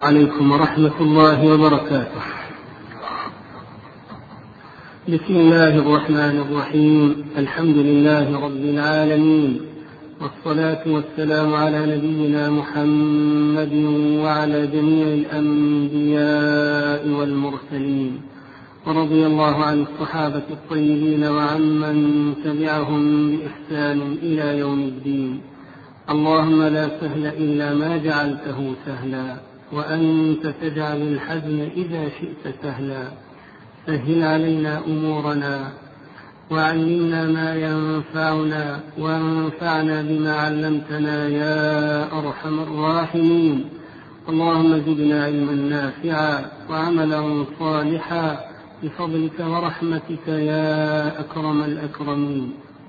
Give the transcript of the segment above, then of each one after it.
عليكم ورحمة الله وبركاته. بسم الله الرحمن الرحيم. الحمد لله رب العالمين، والصلاة والسلام على نبينا محمد وعلى جميع الأنبياء والمرسلين، ورضي الله عن الصحابة الطيبين وعمن تبعهم بإحسان إلى يوم الدين. اللهم لا سهل إلا ما جعلته سهلا، وأنت تجعل الحزن إذا شئت سهلا. سهل علينا أمورنا، وعلمنا ما ينفعنا، وانفعنا بما علمتنا يا أرحم الراحمين. اللهم زدنا علما نافعا وعملا صالحا بفضلك ورحمتك يا أكرم الأكرمين.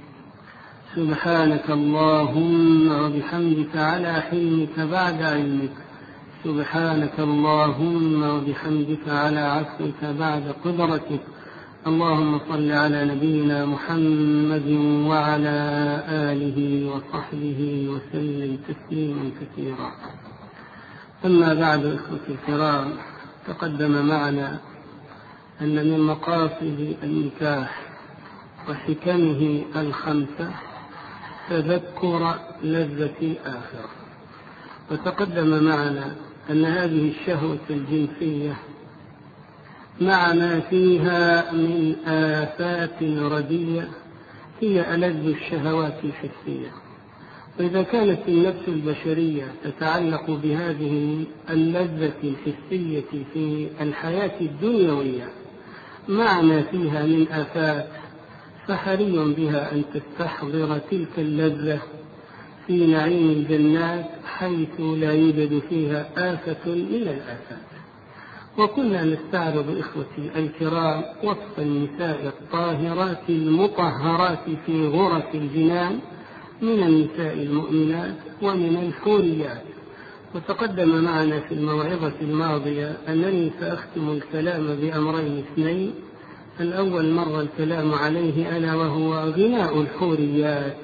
سبحانك اللهم وبحمدك على حلمك بعد علمك، سبحانك اللهم وبحمدك على عفوك بعد قدرتك. اللهم صل على نبينا محمد وعلى آله وصحبه وسلم تسليما كثيرا. أما بعد، إخوتي الكرام، تقدم معنا أن من مقاصد النكاح وحكمه الخمسة تذكر لذة الآخرة. وتقدم معنا أن هذه الشهوة الجنسية مع ما فيها من آفات ردية هي ألذ الشهوات الحسية. وإذا كانت النفس البشرية تتعلق بهذه اللذة الحسية في الحياة الدنيوية مع ما فيها من آفات، فحري بها أن تستحضر تلك اللذة في نعيم الجنات حيث لا يوجد فيها آفة من الآفات. وكنا نستعرض إخوتي الكرام وصف النساء الطاهرات المطهرات في غرف الجنان من النساء المؤمنات ومن الحوريات. وتقدم معنا في الموعظة الماضية أنني سأختم الكلام بأمرين اثنين. الأول مر الكلام عليه ألا وهو غناء الحوريات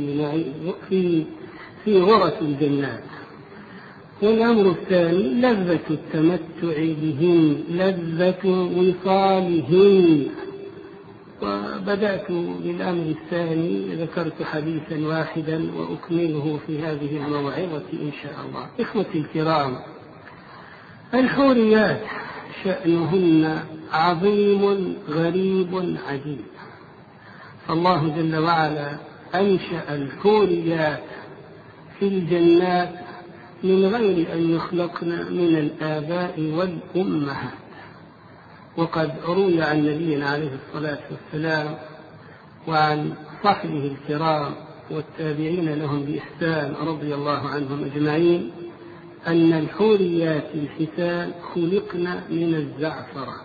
في غرف الجنات، والأمر الثاني لذة التمتع بهن، لذة وصالهن. وبدأت بالأمر الثاني، ذكرت حديثا واحدا وأكمله في هذه الموعظة إن شاء الله. إخوتي الكرام، الحوريات شأنهن عظيم غريب عجيب. فالله جل وعلا أنشأ الحوريات في الجنات من غير أن يخلقن من الآباء والأمهات. وقد روي عن نبينا عليه الصلاة والسلام وعن صحبه الكرام والتابعين لهم بإحسان رضي الله عنهم أجمعين أن الحوريات الحسان خلقن من الزعفران.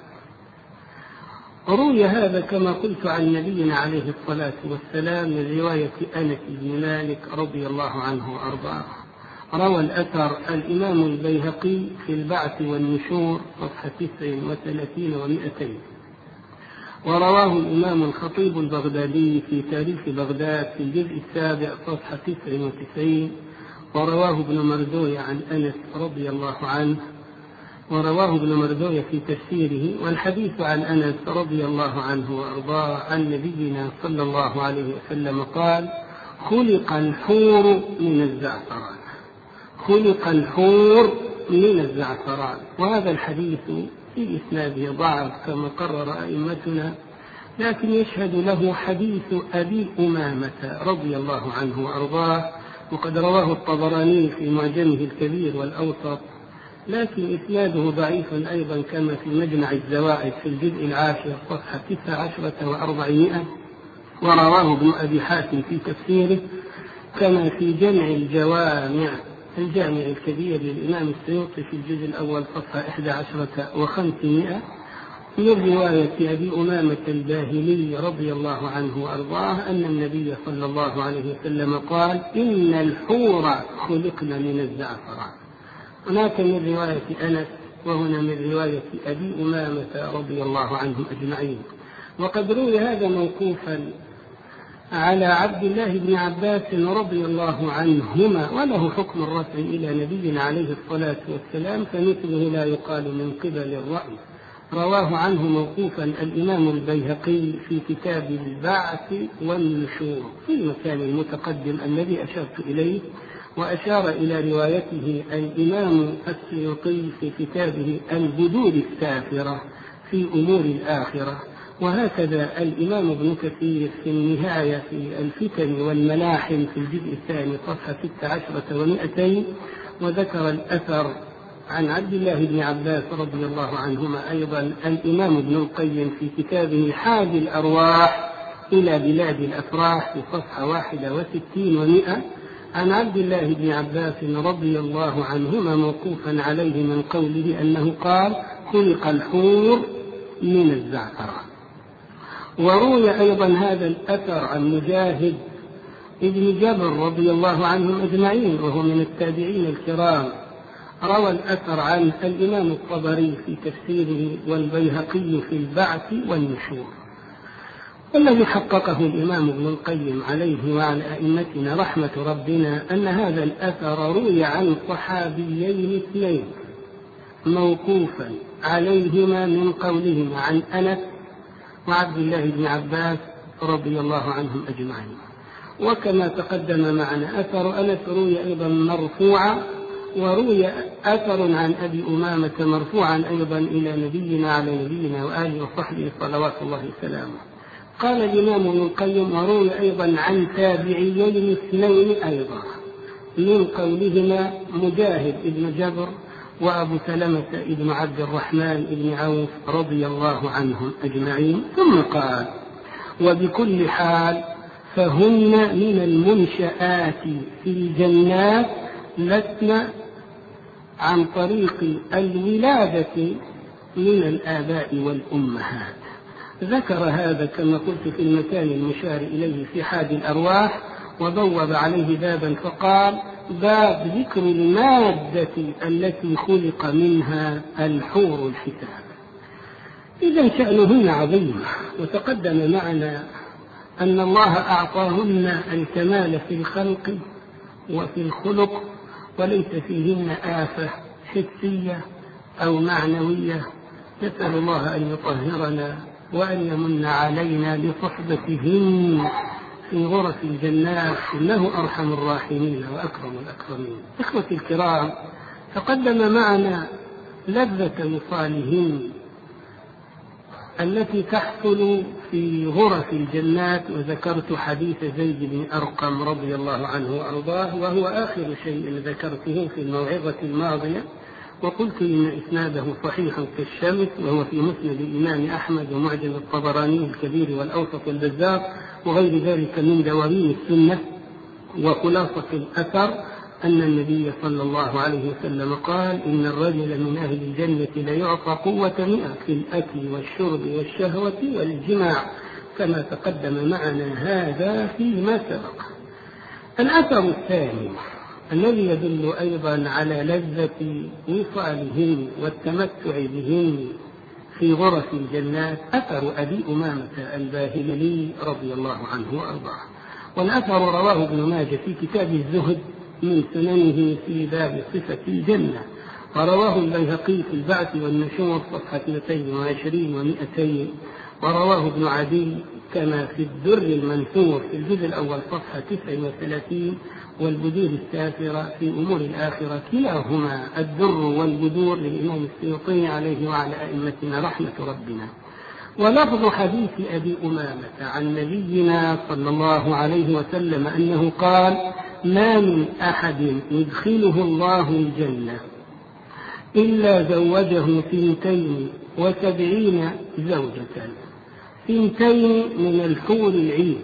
روي هذا كما قلت عن نبينا عليه الصلاة والسلام من رواية أنس بن مالك رضي الله عنه وأرضاه. روى الأثر الإمام البيهقي في البعث والنشور صفحة 39 و200، ورواه الإمام الخطيب البغدادي في تاريخ بغداد في الجزء 7 صفحة 99، ورواه ابن مردوية عن أنس رضي الله عنه، ورواه ابن مردوية في تفسيره. والحديث عن أنس رضي الله عنه وأرضاه عن نبينا صلى الله عليه وسلم قال: خلق الحور من الزعفران، خلق الحور من الزعفران. وهذا الحديث في إسناده ضعف كما قرر أئمتنا، لكن يشهد له حديث أبي أمامة رضي الله عنه وأرضاه، وقد رواه الطبراني في معجمه الكبير والأوسط، لكن إسناده ضعيف أيضا كما في مجمع الزوائد في الجزء 10 صفحة 19 و400، ورواه ابن أبي حاتم في تفسيره، كما في جمع الجوامع الجامع الكبير للإمام السيوطي في الجزء الأول صفحة 11 و500 من رواية أبي أمامة الباهلي رضي الله عنه وأرضاه أن النبي صلى الله عليه وسلم قال: إن الحور خلقن من الزعفران. هناك من رواية أنس، وهنا من رواية أبي أمامة رضي الله عنهم أجمعين. وقد روي هذا موقوفا على عبد الله بن عباس رضي الله عنهما، وله حكم الرفع إلى نبينا عليه الصلاة والسلام، فمثله لا يقال من قبل الرأي. رواه عنه موقوفا الإمام البيهقي في كتاب البعث والنشور في المكان المتقدم الذي أشرت إليه، وأشار إلى روايته الإمام السيوطي في كتابه البدور السافرة في أمور الآخرة، وهكذا الإمام ابن كثير في النهاية في الفتن والملاحم في الجزء الثاني صفحة 16 و200، وذكر الأثر عن عبد الله بن عباس رضي الله عنهما أيضا الإمام ابن القيم في كتابه حاد الأرواح إلى بلاد الأفراح في صفحة 61 و100 عن عبد الله بن عباس رضي الله عنهما موقوفا عليه من قوله أنه قال: خلق الحور من الزعفران. وروي أيضا هذا الأثر عن مجاهد ابن جبر رضي الله عنهم أجمعين، وهو من التابعين الكرام. روى الأثر عن الإمام الطبري في تفسيره والبيهقي في البعث والنشور. والذي حققه الإمام ابن القيم عليه وعلى أئمتنا رحمة ربنا أن هذا الأثر روي عن صحابيين اثنين موقوفا عليهما من قولهما عن أنس وعبد الله بن عباس رضي الله عنهم أجمعين. وكما تقدم معنا أثر أنس روي أيضا مرفوعا، وروي أثر عن أبي أمامة مرفوعا أيضا إلى نبينا على نبينا وآله وصحبه صلوات الله وسلامه. قال الإمام ابن القيم: وروي أيضا عن تابعيين اثنين أيضا من قولهما مجاهد ابن جبر وأبو سلمة ابن عبد الرحمن ابن عوف رضي الله عنهم أجمعين. ثم قال: وبكل حال فهن من المنشآت في الجنات لسن عن طريق الولادة من الآباء والأمهات. ذكر هذا كما قلت في المكان المشار إليه في حاد الأرواح، وبوب عليه بابا فقال: باب ذكر المادة التي خلق منها الحور الحساب. إذا شأنهن عظيم، وتقدم معنا أن الله أعطاهن الكمال في الخلق وفي الخلق، وليس فيهن آفة حسية أو معنوية. نسأل الله أن يطهرنا وأن يمن علينا بصحبتهن في غرف الجنات، إنه أرحم الراحمين وأكرم الأكرمين. إخوتي الكرام، تقدم معنا لذة وصالهن التي تحصل في غرف الجنات، وذكرت حديث زيد بن أرقم رضي الله عنه وأرضاه، وهو آخر شيء ذكرته في الموعظة الماضية، وقلت إن إسناده صحيح كالشمس، وهو في مسند الإمام أحمد ومعجم الطبراني الكبير والأوسط والبزار وغير ذلك من دواوين السنة. وخلاصة الأثر أن النبي صلى الله عليه وسلم قال: إن الرجل من أهل الجنة ليعطى قوة 100 في الأكل والشرب والشهوة والجماع، كما تقدم معنا هذا فيما سبق. الأثر الثاني الذي يدل أيضا على لذة وصالهن والتمتع بهن في غرف الجنات أثر أبي أمامة الباهلي رضي الله عنه وأرضاه. والأثر رواه ابن ماجه في كتاب الزهد من سننه في باب صفة الجنة، ورواه البيهقي في البعث والنشور صفحة 220 و200، ورواه ابن عدي كما في الدر المنثور في الجزء الأول صفحة 39، والبدور السافرة في أمور الآخرة، كلاهما الدر والبدور للإمام السيوطي عليه وعلى أئمتنا رحمة ربنا. ولفظ حديث أبي أمامة عن نبينا صلى الله عليه وسلم أنه قال: ما من أحد يدخله الله الجنة إلا زوجه 72 زوجة، 2 من الحور العين،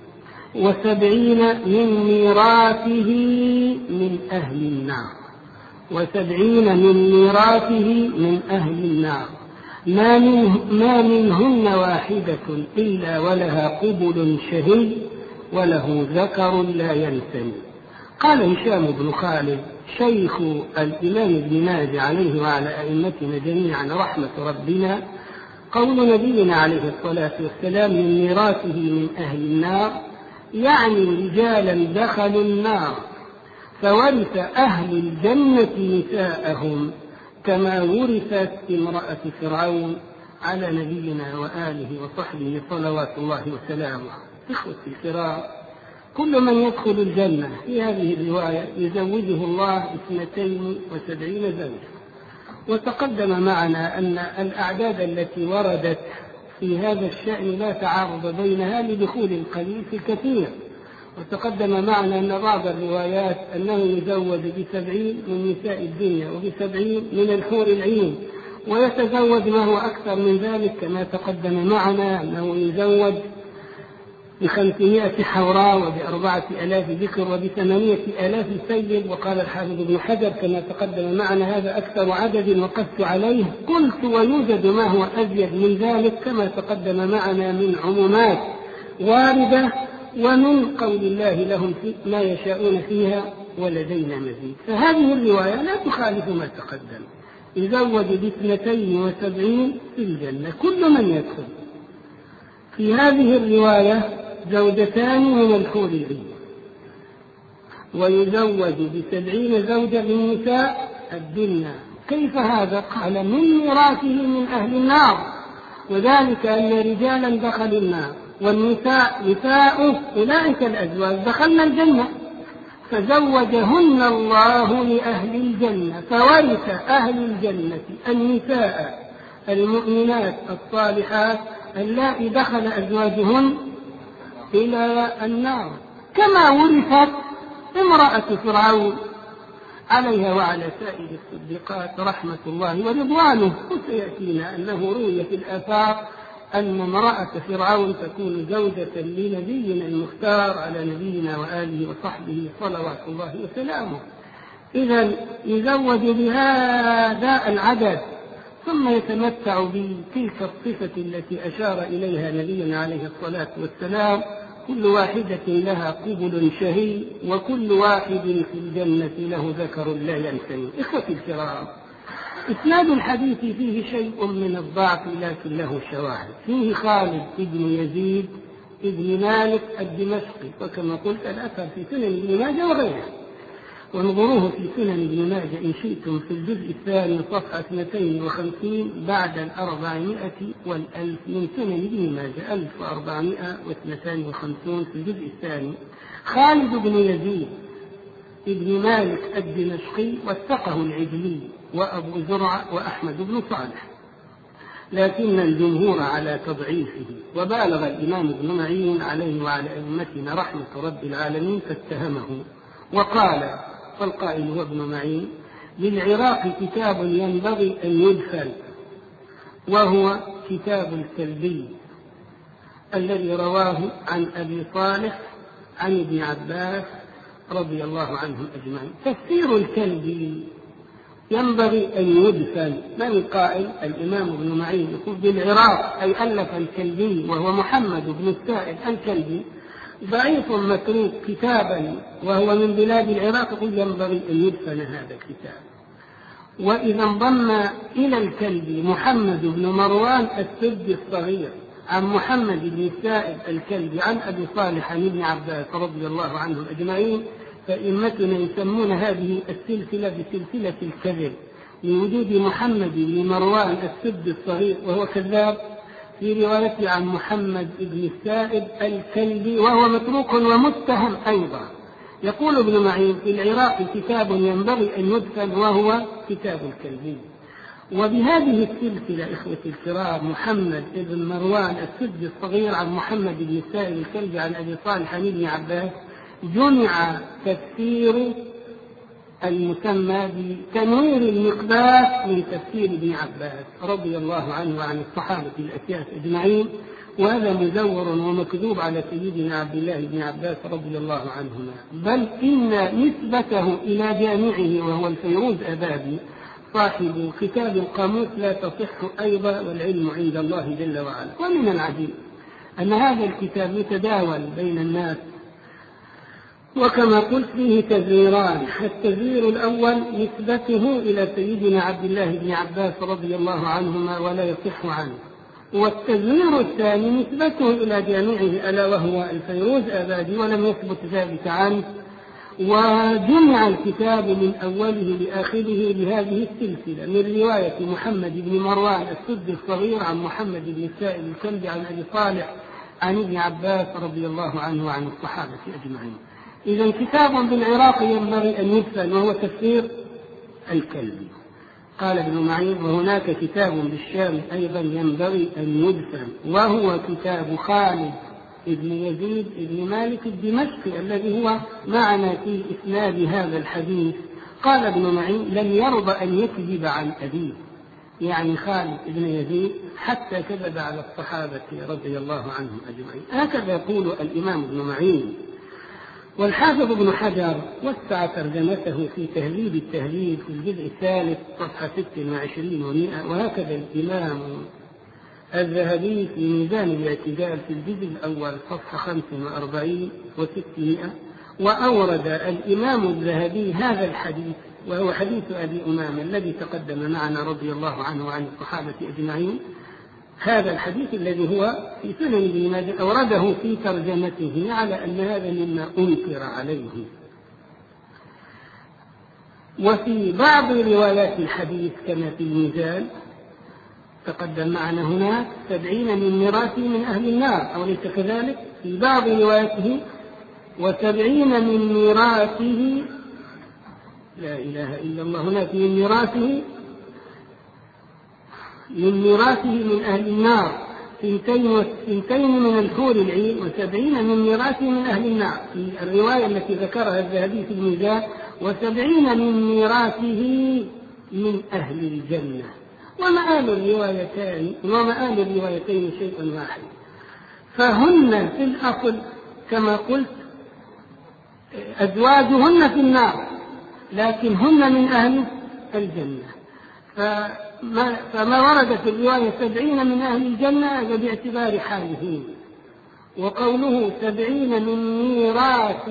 70 من ميراثه من أهل النار، 70 من ميراثه من أهل النار، ما منهن واحدة إلا ولها قبل شهي وله ذكر لا ينثني. قال هشام بن خالد شيخ الإمام ابن ماجه عليه وعلى أئمتنا جميعا رحمة ربنا: قول نبينا عليه الصلاة والسلام من ميراثه من أهل النار يعني رجالا دخلوا النار فورث أهل الجنة نساءهم كما ورثت امرأة فرعون على نبينا وآله وصحبه صلوات الله وسلامه. إخوتي الكرام، كل من يدخل الجنة في هذه الرواية يزوجه الله 72 زوجة. وتقدم معنا أن الأعداد التي وردت في هذا الشأن لا تعارض بينها لدخول القليل في الكثير. وتقدم معنا أن بعض الروايات أنه يزوج ب70 من نساء الدنيا وب70 من الحور العين، ويتزوج ما هو أكثر من ذلك كما تقدم معنا أنه يزوج ب500 حوراء وب4000 ذكر وب8,000 سيد. وقال الحافظ ابن حجر كما تقدم معنا هذا أكثر عدد وقفت عليه. قلت ويوجد ما هو أزيد من ذلك كما تقدم معنا من عمومات واردة ومن قول الله لهم ما يشاءون فيها ولدينا مزيد. فهذه الرواية لا تخالف ما تقدم، يزوج ب72 في الجنة كل من يدخل. في هذه الرواية زوجتان من الحور العين، ويزوج ب70 زوجة من نساء الدنيا. كيف هذا؟ قال من ميراثه من أهل النار، وذلك أن رجالا دخلوا النار والنساء نساء أولئك الأزواج دخلنا الجنة، فزوجهن الله لأهل الجنة، فورث أهل الجنة النساء المؤمنات الصالحات اللائي دخل أزواجهن إلى النار، كما ورثت امرأة فرعون عليها وعلى سائر الصديقات رحمة الله ورضوانه. وسيأتينا أنه روي في الآثار أن امرأة فرعون تكون زوجة لنبينا المختار على نبينا وآله وصحبه صلوات الله وسلامه. إذن يزوج بهذا العدد ثم يتمتع بتلك الصفة التي أشار إليها نبينا عليه الصلاة والسلام: كل واحدة لها قبل شهي وكل واحد في الجنة له ذكر لا ينتهي. إخوتي الكرام، إسناد الحديث فيه شيء من الضعف لكن له شواهد. فيه خالد بن يزيد بن مالك الدمشقي، وكما قلت الأثر في سنن ابن ماجه وغيره، وانظروه في سنن ابن ماجه إن شئتم في الجزء الثاني صفحة 250 بعد 400 والألف من سنن ابن ماجه 1452 في الجزء الثاني. خالد بن يزيد ابن مالك الدمشقي وثقه العجلي وأبو زرع وأحمد بن صالح، لكن الجمهور على تضعيفه، وبالغ الإمام ابن معين عليه وعلى أئمتنا رحمة رب العالمين فاتهمه وقال، والقائل هو ابن معين: للعراق كتاب ينبغي أن يدخل، وهو كتاب الكلبي الذي رواه عن أبي صالح عن ابن عباس رضي الله عنهم أجمعين. تفسير الكلبي ينبغي أن يدفن. من القائل؟ الإمام ابن معين يقول بالعراق، أي ألف الكلبي وهو محمد بن السائب الكلبي، ضعيف متروك كتابا وهو من بلاد العراق، يقول ينبغي أن يدفن هذا الكتاب. وإذا انضم إلى الكلبي محمد بن مروان السدي الصغير عن محمد بن السائب الكلبي عن أبي صالح عن ابن عباس رضي الله عنهم أجمعين، فإمتنا يسمون هذه السلسلة بسلسلة الكذب لوجود محمد بن مروان السدي الصغير وهو كذاب في روايته عن محمد بن السائب الكلبي وهو متروك ومتهم أيضا. يقول ابن معين: في العراق كتاب ينبغي أن يدفن وهو كتاب الكلبي. وبهذه السلسلة إخوتي الكرام محمد بن مروان السدي الصغير عن محمد بن السائب الكلبي عن أبي صالح عن ابن عباس جمع تفسير المسمى بتنوير المقباس من تفسير ابن عباس رضي الله عنه وعن الصحابة الأكياس أجمعين، وهذا مزور ومكذوب على سيدنا عبد الله بن عباس رضي الله عنهما، بل إن نسبته إلى جامعه وهو الفيروز أبابي صاحب كتاب القاموس لا تصح أيضا، والعلم عند الله جل وعلا. ومن العجيب أن هذا الكتاب يتداول بين الناس، وكما قلت فيه تزويران: التزوير الأول نسبته إلى سيدنا عبد الله بن عباس رضي الله عنهما ولا يصح عنه، والتزوير الثاني نسبته إلى جامعه ألا وهو الفيروز آبادي، ولم يثبت ذلك عنه، وجمع الكتاب من أوله لآخره بهذه السلسلة من رواية محمد بن مروان السدي الصغير عن محمد بن السائب الكلبي عن أبي صالح عن ابن عباس رضي الله عنه وعن الصحابة أجمعين. إذا كتاب بالعراق ينبغي أن يدفن وهو تفسير الكلبي. قال ابن معين: وهناك كتاب بالشام أيضا ينبغي أن يدفن وهو كتاب خالد ابن يزيد ابن مالك الدمشقي الذي هو معنا في إسناد هذا الحديث. قال ابن معين: لم يرضى أن يكذب عن أبيه، يعني خالد ابن يزيد، حتى كذب على الصحابة رضي الله عنهم أجمعين. هكذا يقول الإمام ابن معين. والحافظ ابن حجر وسع ترجمته في تهذيب التهذيب في الجزء الثالث صفحة 26 و100، وهكذا الإمام الذهبي في ميزان الاعتدال في الجزء الأول صفحة 45 و600. وأورد الإمام الذهبي هذا الحديث، وهو حديث أبي أمامة الذي تقدم معنا رضي الله عنه وعن الصحابة أجمعين. هذا الحديث الذي هو في سنن ابن ماجه أورده في ترجمته على أن هذا مما أنكر عليه. وفي بعض روايات الحديث كما في الميزان تقدم معنا هناك 70 من ميراثه من أهل النار، أو ليس كذلك؟ في بعض رواياته 70 من ميراثه، لا إله إلا الله، هناك من ميراثه من أهل النار 2 من الحور العين، و70 من ميراثه من أهل النار. في الرواية التي ذكرها الذهبي في الميزان 70 من ميراثه من أهل الجنة. ومآل الروايتين شيء واحد، فهن في الأصل كما قلت أزواجهن في النار، لكن هن من أهل الجنة. فما ورد في الرواية 70 من أهل الجنة باعتبار حالهم، وقوله 70 من ميراث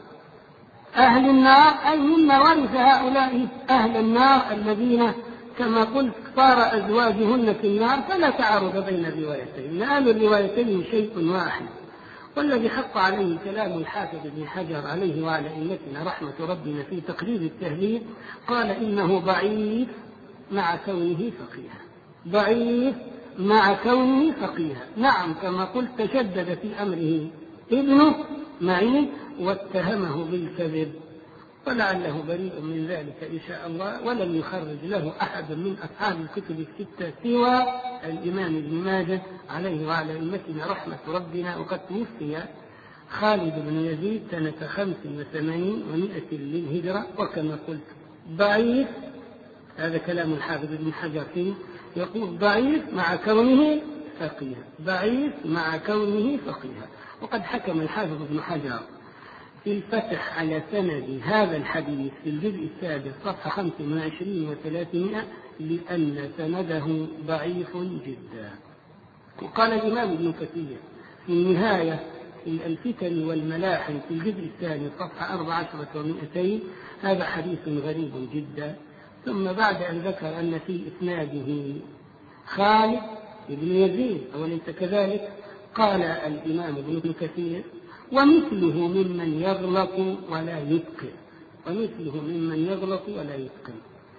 أهل النار أي مما ورث هؤلاء أهل النار الذين كما قلت صار أزواجهن في النار، فلا تعارض بين الروايتين، مآل الروايتين شيء واحد. والذي حق عليه كلام الحافظ ابن حجر عليه وعلى أئمتنا رحمة ربنا في تقريب التهذيب، قال إنه ضعيف مع كونه فقيها، ضعيف مع كونه فقيها. نعم كما قلت تشدد في أمره ابنه معين واتهمه بالكذب، ولعله بريء من ذلك إن شاء الله، ولم يخرج له أحد من أصحاب الكتب الستة سوى الإمام ابن ماجه عليه وعلى أئمتنا رحمة ربنا. وقد توفي خالد بن يزيد سنة 85 و100 للهجرة، وكما قلت ضعيف. هذا كلام الحافظ ابن حجر فيه، يقول ضعيف مع كونه فقيها، ضعيف مع كونه فقيها. وقد حكم الحافظ ابن حجر في الفتح على سند هذا الحديث في الجزء السادس صفحة 25 و300 لأن سنده ضعيف جدا. وقال الإمام ابن كثير في النهاية في الفتن والملاحم في الجزء الثاني صفحة 14 و200 هذا حديث غريب جدا. ثم بعد أن ذكر أن في إسناده خالد بن يزيد أوليس كذلك، قال الإمام ابن كثير ومثله ممن يغلط ولا يتقن، ومثله ممن يغلط ولا يتقن.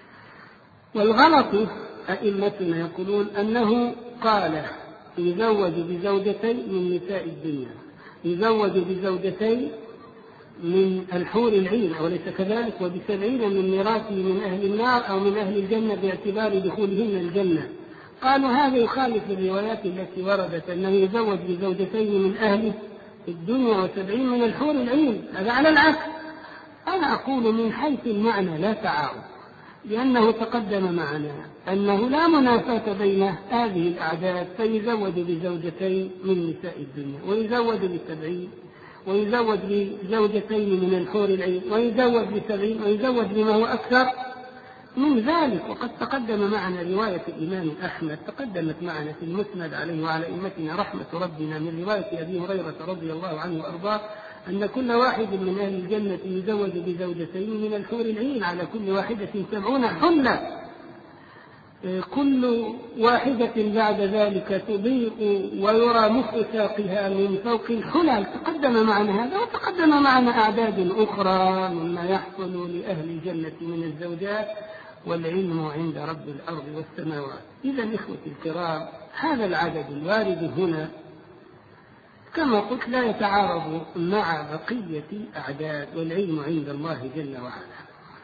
والغلط أئمتنا يقولون أنه قال يزوج بزوجتين من نساء الدنيا، يزوج بزوجتين من الحور العين أوليس كذلك، וב70 من ميراثه من أهل النار أو من أهل الجنة باعتبار دخولهن الجنة. قالوا هذا يخالف الروايات التي وردت أنه يزوج بزوجتين من أهل الدنيا و70 من الحور العين، هذا على العكس. أنا أقول من حيث المعنى لا تعارض، لأنه تقدم معنا أنه لا منافاة بين هذه الأعداد، فيزوج بزوجتين من نساء الدنيا ويزوج ب70 ويزوج بزوجتين من الحور العين ويزوج ب70 ويزوج بما هو أكثر من ذلك. وقد تقدم معنا رواية الإمام أحمد تقدمت معنا في المسند عليه وعلى أئمتنا رحمة ربنا من رواية أبي هريرة رضي الله عنه وأرضاه أن كل واحد من أهل الجنة يزوج بزوجتين من الحور العين على كل واحدة 70 حلة. كل واحدة بعد ذلك تضيء ويرى مخ ساقها من فوق الحلل. تقدم معنا هذا وتقدم معنا أعداد أخرى مما يحصل لأهل الجنة من الزوجات، والعلم عند رب الأرض والسماوات. إذا إخوتي الكرام، هذا العدد الوارد هنا كما قلت لا يتعارض مع بقية الأعداد، والعلم عند الله جل وعلا.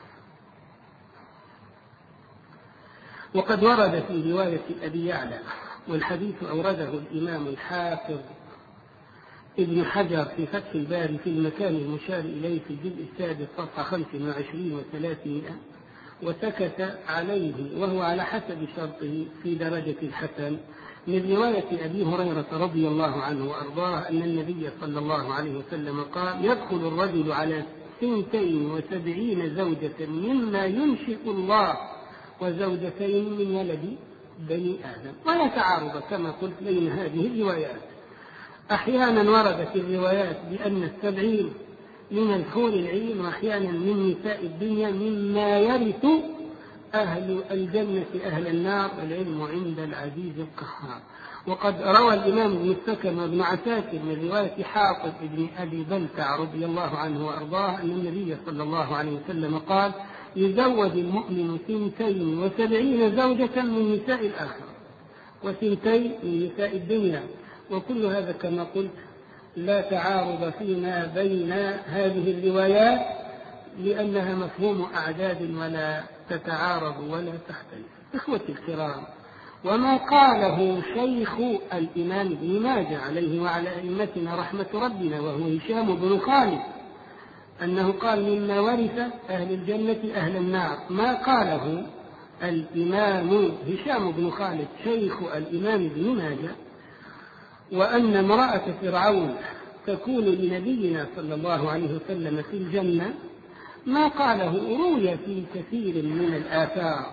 وقد ورد في رواية أبي يعلى، والحديث أورده الإمام الحافظ ابن حجر في فتح الباري في المكان المشار إليه في الجزء السادس صفحة 25 و300، وسكت عليه وهو على حسب شرطه في درجة الحسن، من رواية أبي هريرة رضي الله عنه وأرضاه أن النبي صلى الله عليه وسلم قال: يدخل الرجل على 72 زوجة مما ينشئ الله وزوجتين من ولد بني آدم. ولا تعارض كما قلت بين هذه الروايات. أحيانا وردت الروايات بأن 70 من الحور العين، وأحيانا من نساء الدنيا مما يرث أهل الجنة أهل النار، والعلم عند العزيز القهار. وقد روى الإمام ابن السكن وابن عساكر من رواية حاطب بن أبي بلتع رضي الله عنه وأرضاه أن النبي صلى الله عليه وسلم قال: يزوج المؤمن 72 زوجة من نساء الآخرة و2 من نساء الدنيا. وكل هذا كما قلت لا تعارض فيما بين هذه الروايات، لأنها مفهوم أعداد ولا تتعارض ولا تختلف. إخوتي الكرام، وما قاله شيخ الإمام ابن ماجه عليه وعلى أئمتنا رحمة ربنا، وهو هشام بن خالد، أنه قال: مما ورث أهل الجنة أهل النار، ما قاله الإمام هشام بن خالد شيخ الإمام ابن ماجه، وأن امرأة فرعون تكون لنبينا صلى الله عليه وسلم في الجنة، ما قاله روي في كثير من الآثار،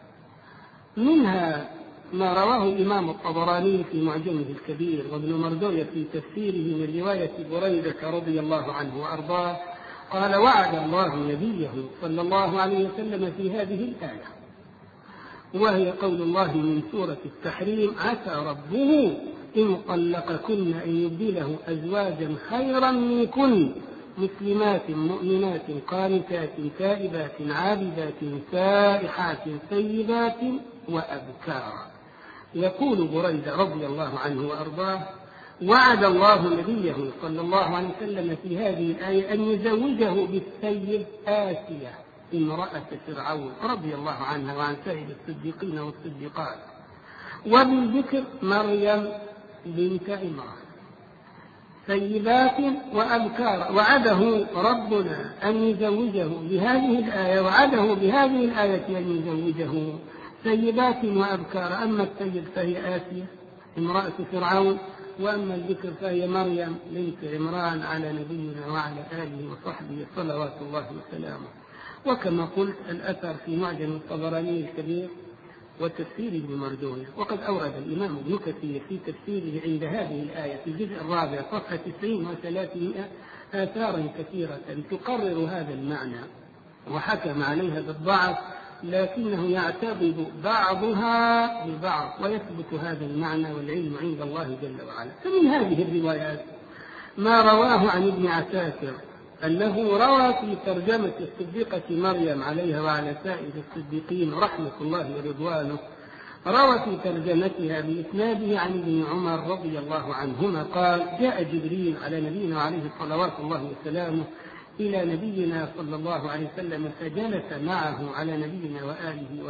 منها ما رواه الإمام الطبراني في معجمه الكبير، وابن مردوية في تفسيره من رواية بريدة رضي الله عنه وأرضاه قال: وعد الله نبيه صلى الله عليه وسلم في هذه الآية، وهي قول الله من سورة التحريم: عسى ربه إن طلقكن أن يبدله أزواجا خيرا منكن مسلمات مؤمنات قانتات تائبات عابدات سائحات ثيبات وأبكارا. يقول بريدة رضي الله عنه وأرضاه: وعد الله نبيه صلى الله عليه وسلم في هذه الآية أن يزوجه بالسيد آسية امرأة فرعون رضي الله عنها وعن سائر الصديقين والصديقات، وبالذكر مريم بنت عمران، سيبات وأبكار. وعده ربنا أن يزوجه بهذه الآية، وعده بهذه الآية أن يزوجه سيبات وأبكار. أما السيد فهي آسية امرأة فرعون، وأما الذكر فهي مريم بنت عمران على نبينا وعلى آله وصحبه صلوات الله وسلامه. وكما قلت الأثر في معجم الطبراني الكبير وتفسير ابن مردوية. وقد أورد الإمام ابن كثير في تفسيره عند هذه الآية في الجزء الرابع صفحة 90 و300 آثارا كثيرة تقرر هذا المعنى، وحكم عليها بالضعف، لكنه يعتقد بعضها ببعض ويثبت هذا المعنى، والعلم عند الله جل وعلا. فمن هذه الروايات ما رواه عن ابن عساكر أنه روى في ترجمة الصديقة مريم عليها وعلى سائر الصديقين رحمة الله ورضوانه، روى في ترجمتها بإسناده عن ابن عمر رضي الله عنهما قال: جاء جبريل على نبينا عليه صلوات الله وسلامه إلى نبينا صلى الله عليه وسلم، فجلس معه على نبينا وآله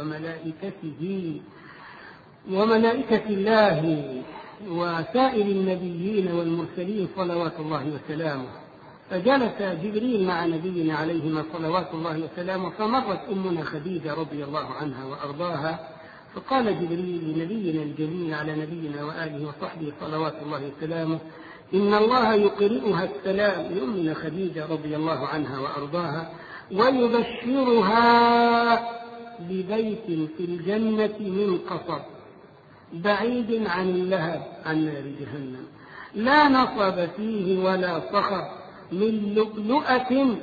وملائكة الله وسائر النبيين والمرسلين صلوات الله وسلامه. فجلس جبريل مع نبينا عليهما صلوات الله وسلامه، فمرت أمنا خديجة رضي الله عنها وأرضاها، فقال جبريل لنبينا الجليل على نبينا وآله وصحبه صلوات الله وسلامه: إن الله يقرئها السلام لأمنا خديجة رضي الله عنها وأرضاها، ويبشرها ببيت في الجنة من قصب بعيد عن اللهب عن نار جهنم، لا نصب فيه ولا صخر، من لؤلؤة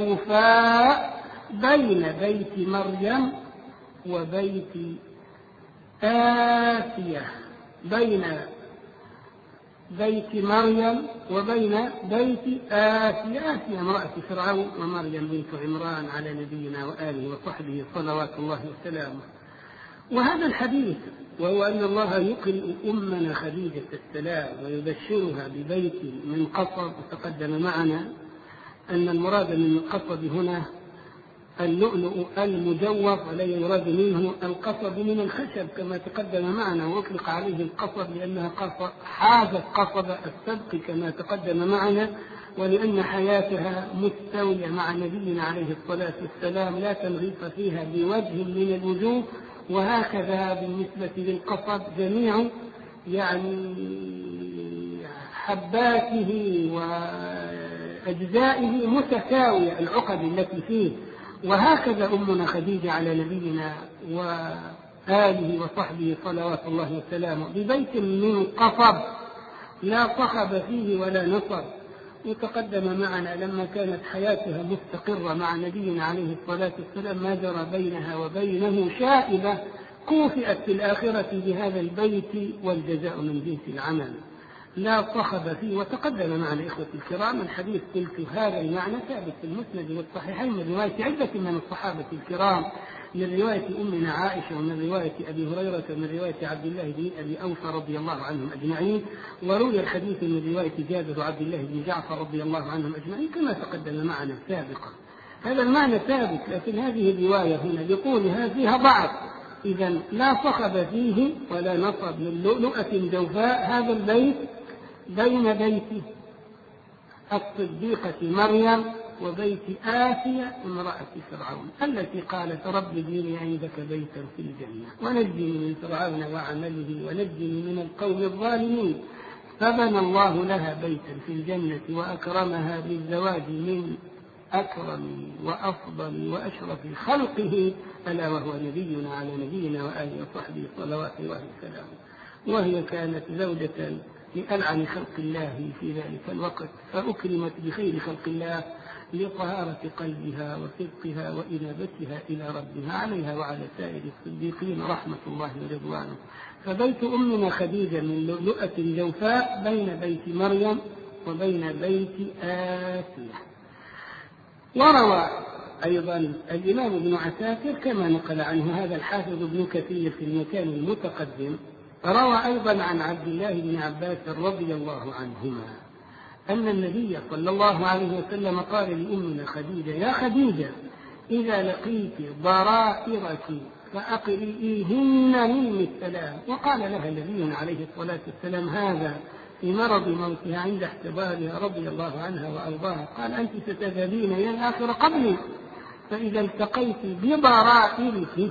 جوفاء بين بيت مريم وبيت آسية بين بيت مريم وبين بيت آسية امرأة فرعون ومريم بنت عمران على نبينا وآله وصحبه صلوات الله وسلامه. وهذا الحديث وهو أن الله يقرئ أمنا خديجة السلام ويبشرها ببيت من قصب، وتقدم معنا أن المراد من القصب هنا اللؤلؤ المجوف، ولا يراد منه القصب من الخشب كما تقدم معنا، وأطلق عليه القصب لأنها حازت قصب السبق كما تقدم معنا، ولأن حياتها مستوية مع نبينا عليه الصلاة والسلام لا تنغيص فيها بوجه من الوجوه. وهكذا بالنسبة للقصب جميع حباته وأجزائه متساوية العقد التي فيه. وهكذا أمنا خديجة على نبينا وآله وصحبه صلوات الله وسلامه ببيت من قصب لا صخب فيه ولا نصب. وتقدم معنا لما كانت حياتها مستقرة مع نبينا عليه الصلاة والسلام ما جرى بينها وبينه شائبة كوفئت في الآخرة بهذا البيت والجزاء من جنس العمل لا صخب فيه. وتقدم معنا إخوة الكرام الحديث قلت هذا المعنى ثابت في المسند والصحيحين من رواية عدة من الصحابة الكرام، من رواية أمنا عائشة ومن رواية أبي هريرة ومن رواية عبد الله بن أبي أوفى رضي الله عنهم أجمعين، وروي الحديث من رواية جابر وعبد الله بن جعفر رضي الله عنهم أجمعين كما تقدم معنا سابقا. هذا المعنى ثابت، لكن هذه الرواية هنا لقولها فيها ضعف. إذن لا صخب فيه ولا نصب من لؤلؤة جوفاء. هذا البيت بين بيت الصديقة مريم وبيت آسية امرأة فرعون التي قالت رب ابني عندك بيتا في الجنة ونجني من فرعون وعمله ونجني من القوم الظالمين. فبنى الله لها بيتا في الجنة وأكرمها بالزواج من أكرم وأفضل وأشرف خلقه ألا وهو نبينا على نبينا وآله وصحبه صلوات الله وسلامه. وهي كانت زوجة لألعن خلق الله في ذلك الوقت، فأكرمت بخير خلق الله لطهارة قلبها وصدقها وإنابتها إلى ربها عليها وعلى سائر الصديقين رحمة الله ورضوانه. فبيت أمنا خديجة من لؤلؤة جوفاء بين بيت مريم وبين بيت آسية. وروى أيضا الإمام ابن عساكر كما نقل عنه هذا الحافظ ابن كثير في المكان المتقدم، روى أيضا عن عبد الله بن عباس رضي الله عنهما أن النبي صلى الله عليه وسلم قال لأمنا خديجة يا خديجة إذا لقيت ضرائرك فأقرئيهن مني السلام. وقال لها النبي عليه الصلاة والسلام هذا في مرض موتها عند احتضارها رضي الله عنها وأرضاها، قال أنت ستذهبين إلى الآخرة قبلي، فإذا التقيت بضرائرك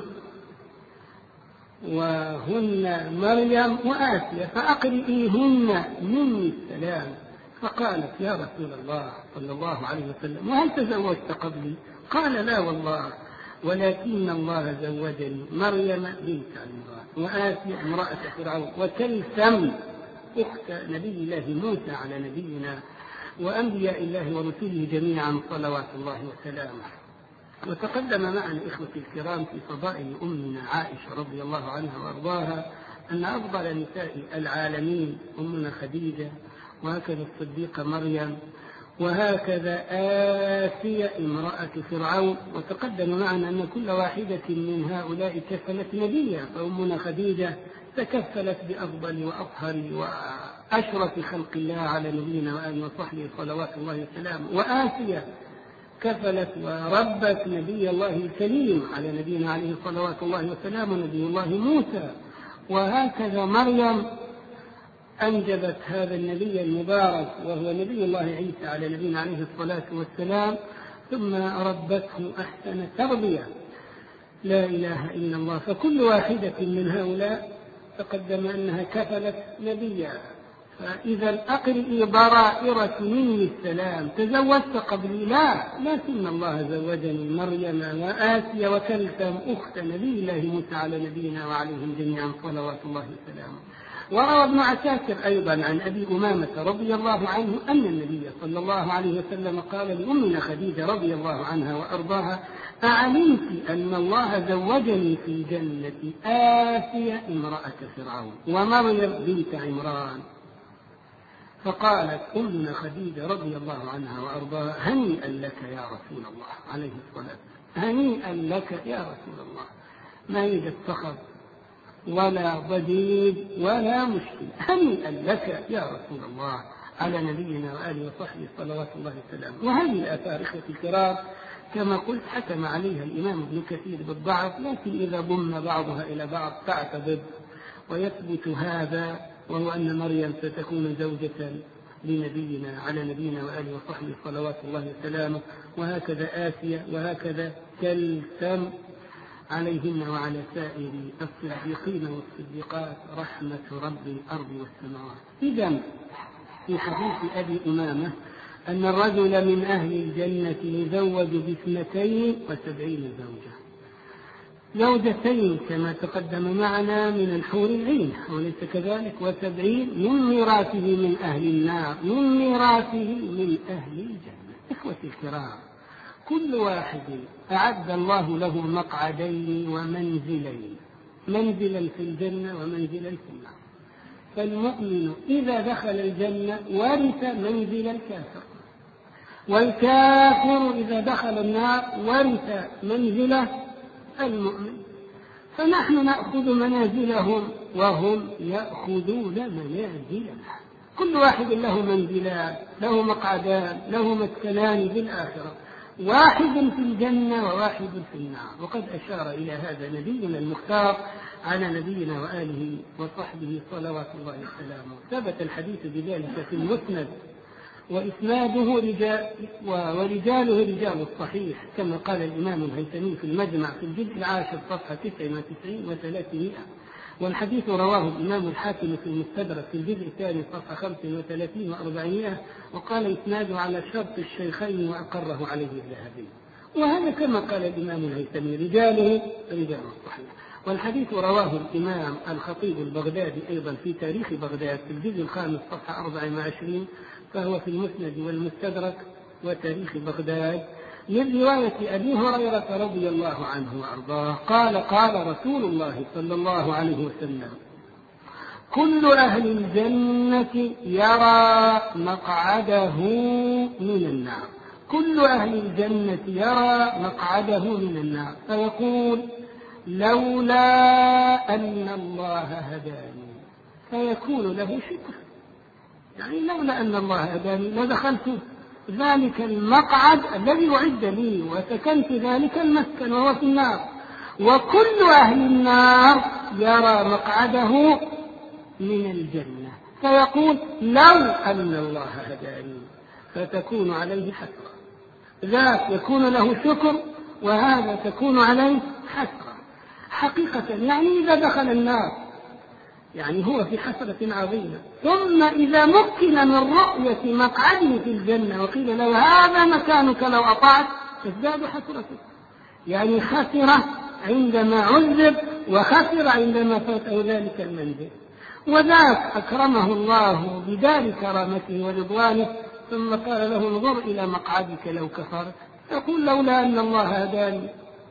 وهن مريم وآسية فأقرئيهن مني السلام. فقالت يا رسول الله صلى الله عليه وسلم وهل تزوجت قبلي؟ قال لا والله، ولكن الله زوجني مريم بنت عمران وآسية امرأة فرعون وكلثم أخت نبي الله موسى على نبينا وأنبياء الله ورسله جميعا صلوات الله وسلامه. وتقدم معنا إخوة الكرام في فضائل أمنا عائشة رضي الله عنها وأرضاها أن أفضل نساء العالمين أمنا خديجة، وهكذا الصديقة مريم، وهكذا آسية امرأة فرعون. وتقدم معنا أن كل واحدة من هؤلاء كفلت نبيا، فأمنا خديجة تكفلت بأفضل وأطهر وأشرف خلق الله على نبينا وآله وصحبه صلوات الله وسلامه. وآسية كفلت وربت نبي الله الكريم على نبينا عليه صلوات الله وسلامه نبي الله موسى. وهكذا مريم أنجبت هذا النبي المبارك وهو نبي الله عيسى على نبينا عليه الصلاة والسلام، ثم ربته أحسن تربية. لا إله إلا الله. فكل واحدة من هؤلاء تقدم أنها كفلت نبيا. فإذا أقرئي ضرائرك مني السلام تزوجت قبلي؟ لا، لكن الله زوجني مريم وآسية وكلثم أخت نبي الله موسى على نبينا وعليهم جميعا صلوات الله وسلامه. وروى ابن عساكر أيضا عن أبي أمامة رضي الله عنه أن النبي صلى الله عليه وسلم قال لأمنا خديجة رضي الله عنها وأرضاها: أعلمت أن الله زوجني في جنة آسيا امرأة فرعون ومريم بنت عمران. فقالت أمنا خديجة رضي الله عنها وأرضاها: هنيئا لك يا رسول الله عليه الصلاة والسلام، هنيئا لك يا رسول الله، ما يوجد فخر ولا ضجيج ولا مشكلة، هنيئا لك يا رسول الله على نبينا وآله وصحبه صلوات الله وسلامه. وهذه الآثار إخوتي الكرام كما قلت حكم عليها الإمام ابن كثير بالضعف، لكن إذا ضم بعضها إلى بعض تعتضد ويثبت هذا، وهو أن مريم ستكون زوجة لنبينا على نبينا وآله وصحبه صلوات الله وسلامه، وهكذا آسيا، وهكذا كلثم عليهن وعلى سائر الصديقين والصديقات رحمة رب الأرض والسماوات. إذن في حديث أبي أمامة أن الرجل من أهل الجنة يزوج ب72 زوجتين كما تقدم معنا من الحور العين، وليس كذلك، و70 من ميراثه من أهل النار، من ميراثه من أهل الجنة. إخوتي الكرام، كل واحد أعد الله له مقعدين ومنزلين، منزلا في الجنة ومنزلا في النار. فالمؤمن إذا دخل الجنة ورث منزل الكافر، والكافر إذا دخل النار ورث منزله المؤمن. فنحن نأخذ منازلهم وهم يأخذون منازلنا، كل واحد له منزلان، له مقعدان، له مسكنان في الآخرة، واحد في الجنة وواحد في النار. وقد أشار إلى هذا نبينا المختار على نبينا وآله وصحبه صلوات الله وسلامه. ثبت الحديث بذلك في المسند، وإسناده ورجاله رجال الصحيح، كما قال الإمام الهيثمي في المجمع في الجزء 10 صفحة 99 و300. والحديث رواه الإمام الحاكم في المستدرك في الجزء 2 صفحة 35 و400، وقال إسناده على شرط الشيخين وأقره عليه الذهبي. وهذا كما قال الإمام الهيثمي رجاله رجال الصحيح. والحديث رواه الإمام الخطيب البغدادي أيضا في تاريخ بغداد في الجزء 5 صفحة 24، فهو في المسند والمستدرك وتاريخ بغداد، من رواية أبي هريرة رضي الله عنه وأرضاه قال: قال رسول الله صلى الله عليه وسلم: كل أهل الجنة يرى مقعده من النار، كل أهل الجنة يرى مقعده من النار، فيقول: لولا أن الله هداني، فيكون له شكر، يعني لولا أن الله هداني لدخلت ذلك المقعد الذي أعد لي وسكنت ذلك المسكن وهو في النار. وكل أهل النار يرى مقعده من الجنة، فيقول: لو أن الله هداني، فتكون عليه حسرة، ذاك يكون له شكر وهذا تكون عليه حسرة حقيقة. يعني إذا دخل النار يعني هو في حسرة عظيمة، ثم إذا مكن من رؤية مقعده في الجنة وقيل له هذا مكانك لو أطعت، تزداد حسرته، يعني خسر عندما عذب وخسر عندما فاته ذلك المنزل. وذاك أكرمه الله بدار كرامته ورضوانه، ثم قال له: انظر إلى مقعدك لو كفرت، يقول: لولا أن الله هداني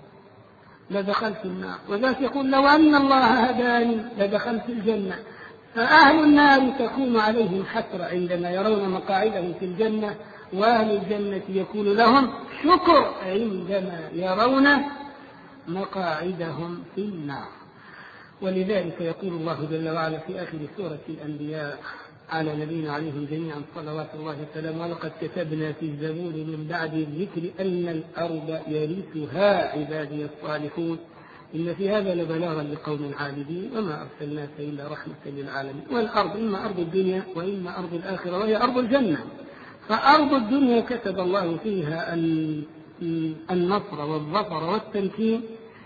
لدخلت النار. وذاك يقول: لو أن الله هداني لدخلت الجنة. فأهل النار تكون عليهم حسرة عندما يرون مقاعدهم في الجنة، وأهل الجنة يكون لهم شكر عندما يرون مقاعدهم في النار. ولذلك يقول الله جل وعلا في آخر سورة الأنبياء على نبينا عليهم جميعا صلوات الله وسلامه: ولقد كتبنا في الزبور من بعد الذكر أن الأرض يرثها عبادي الصالحون إن في هذا لبلاغا لقوم عابدين وما أرسلناك إلا رحمة للعالمين. والأرض إما أرض الدنيا وإما أرض الآخرة، وهي أرض الجنة. فأرض الدنيا كتب الله فيها النصر والظفر والتمكين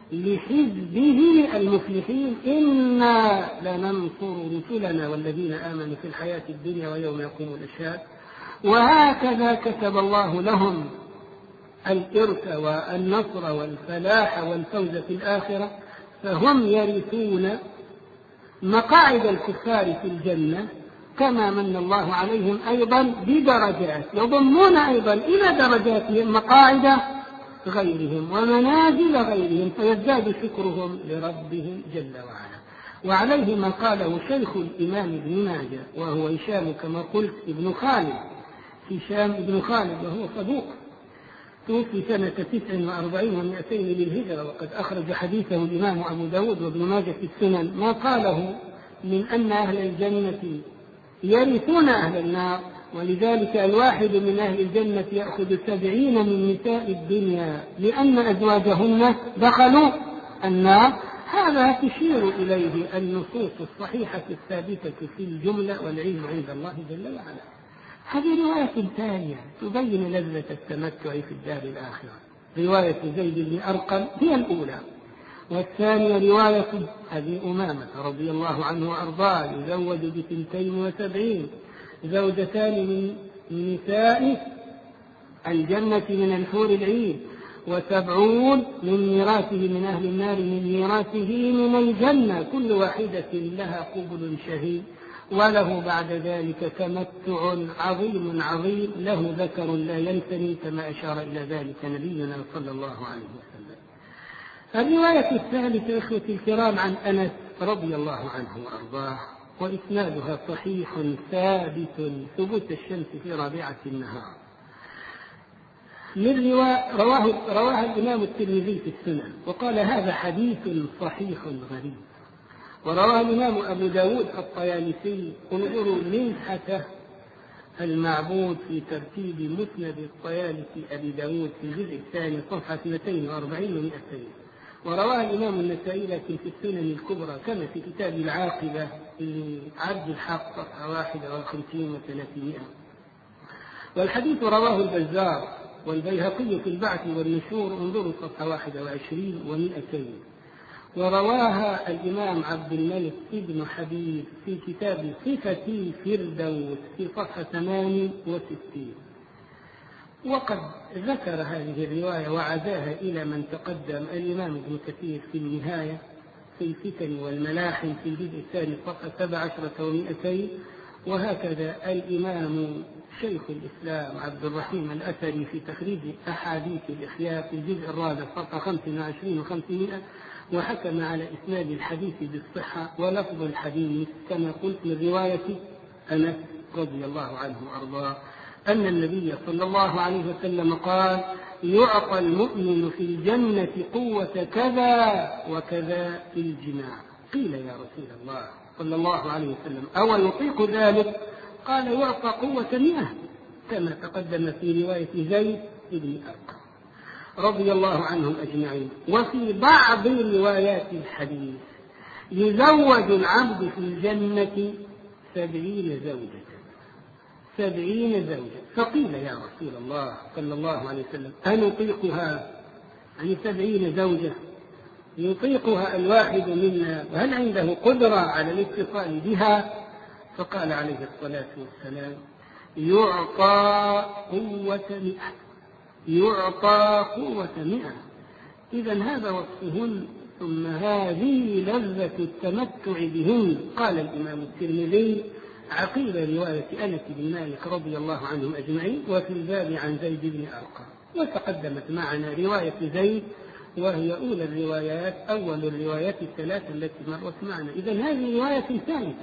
لحزبه المفلحين: إنا لننصر رسلنا والذين آمنوا في الحياة الدنيا ويوم يقوم الأشهاد. وهكذا كتب الله لهم الإرث والنصر والفلاح والفوز في الآخرة، فهم يرثون مقاعد الكفار في الجنة كما من الله عليهم أيضا بدرجات، يضمون أيضا إلى درجاتهم مقاعد غيرهم ومنازل غيرهم، فيزداد شكرهم لربهم جل وعلا. وعليه ما قاله شيخ الإمام ابن ماجه وهو هشام كما قلت ابن خالد، هشام ابن خالد، وهو صدوق، توفي سنة 49 و200 للهجرة، وقد أخرج حديثه الإمام أبو داود وابن ماجه في السنن. ما قاله من أن أهل الجنة يرثون أهل النار، ولذلك الواحد من أهل الجنة يأخذ 70 من نساء الدنيا لأن أزواجهن دخلوا النار. هذا تشير إليه النصوص الصحيحة الثابتة في الجملة، والعلم عند الله جل وعلا. هذه رواية ثانية تبين لذة التمتع في الدار الآخرة. رواية زيد بن أرقم هي الأولى، والثانية رواية أبي أمامة رضي الله عنه وأرضاه يزوج ب72 زوجتان من نساء الجنة من الحور العين، و70 من ميراثه من أهل النار من ميراثه من الجنة، كل واحدة لها قبل شهي، وله بعد ذلك تمتع عظيم عظيم، له ذكر لا ينثني كما أشار إلى ذلك نبينا صلى الله عليه وسلم. الرواية الثالثة إخوتي الكرام عن أنس رضي الله عنه وأرضاه، وإسنادها صحيح ثابت ثبوت الشمس في رابعة النهار. رواه الإمام الترمذي في السنن وقال هذا حديث صحيح غريب. ورواه الإمام أبو داود الطيالسي، انظروا منحة المعبود في ترتيب مسند الطيالسي أبي داود في الجزء الثاني صفحة 240 و200. ورواه الإمام النسائي لكن في السنن الكبرى كما في كتاب العاقبة لعبد الحق صفحة 51 و300. والحديث رواه البزار والبيهقي في البعث والنشور، انظروا صفحة 21 و200. ورواها الإمام عبد الملك ابن حبيب في كتاب صفة فردوس في صفحة 68. وقد ذكر هذه الرواية وعزاها إلى من تقدم الإمام ابن كثير في النهاية في الفتن والملاحم في الجزء الثاني صفحة 17 و200. وهكذا الإمام شيخ الإسلام عبد الرحيم الأثري في تخريج أحاديث الإحياء في الجزء الرابع صفحة 25 و500، وحكم على إسناد الحديث بالصحة ولفظ الحديث كما قلت من رواية أنس رضي الله عنه وأرضاه أن النبي صلى الله عليه وسلم قال: يعطى المؤمن في الجنة قوة كذا وكذا في الجماع. قيل يا رسول الله صلى الله عليه وسلم أو يطيق ذلك؟ قال: يعطى قوة 100 كما تقدم في رواية زيد بن أرقم رضي الله عنهم أجمعين. وفي بعض روايات الحديث يزوج العبد في الجنة 70 زوجة، 70 زوجة. فقيل يا رسول الله صلى الله عليه وسلم أنطيقها؟ يعني 70 زوجة يطيقها الواحد منا، وهل عنده قدرة على الاتصال بها؟ فقال عليه الصلاة والسلام: يعطى قوة 100، يعطى قوة 100. إذن هذا وصفهن، ثم هذه لذة التمتع بهن. قال الإمام الترمذي عقيب رواية أنس بن مالك رضي الله عنهم أجمعين: وفي الباب عن زيد بن أرقم. وتقدمت معنا رواية زيد وهي أولى الروايات، أول الروايات الثلاث التي مرت معنا. إذن هذه رواية ثالثة،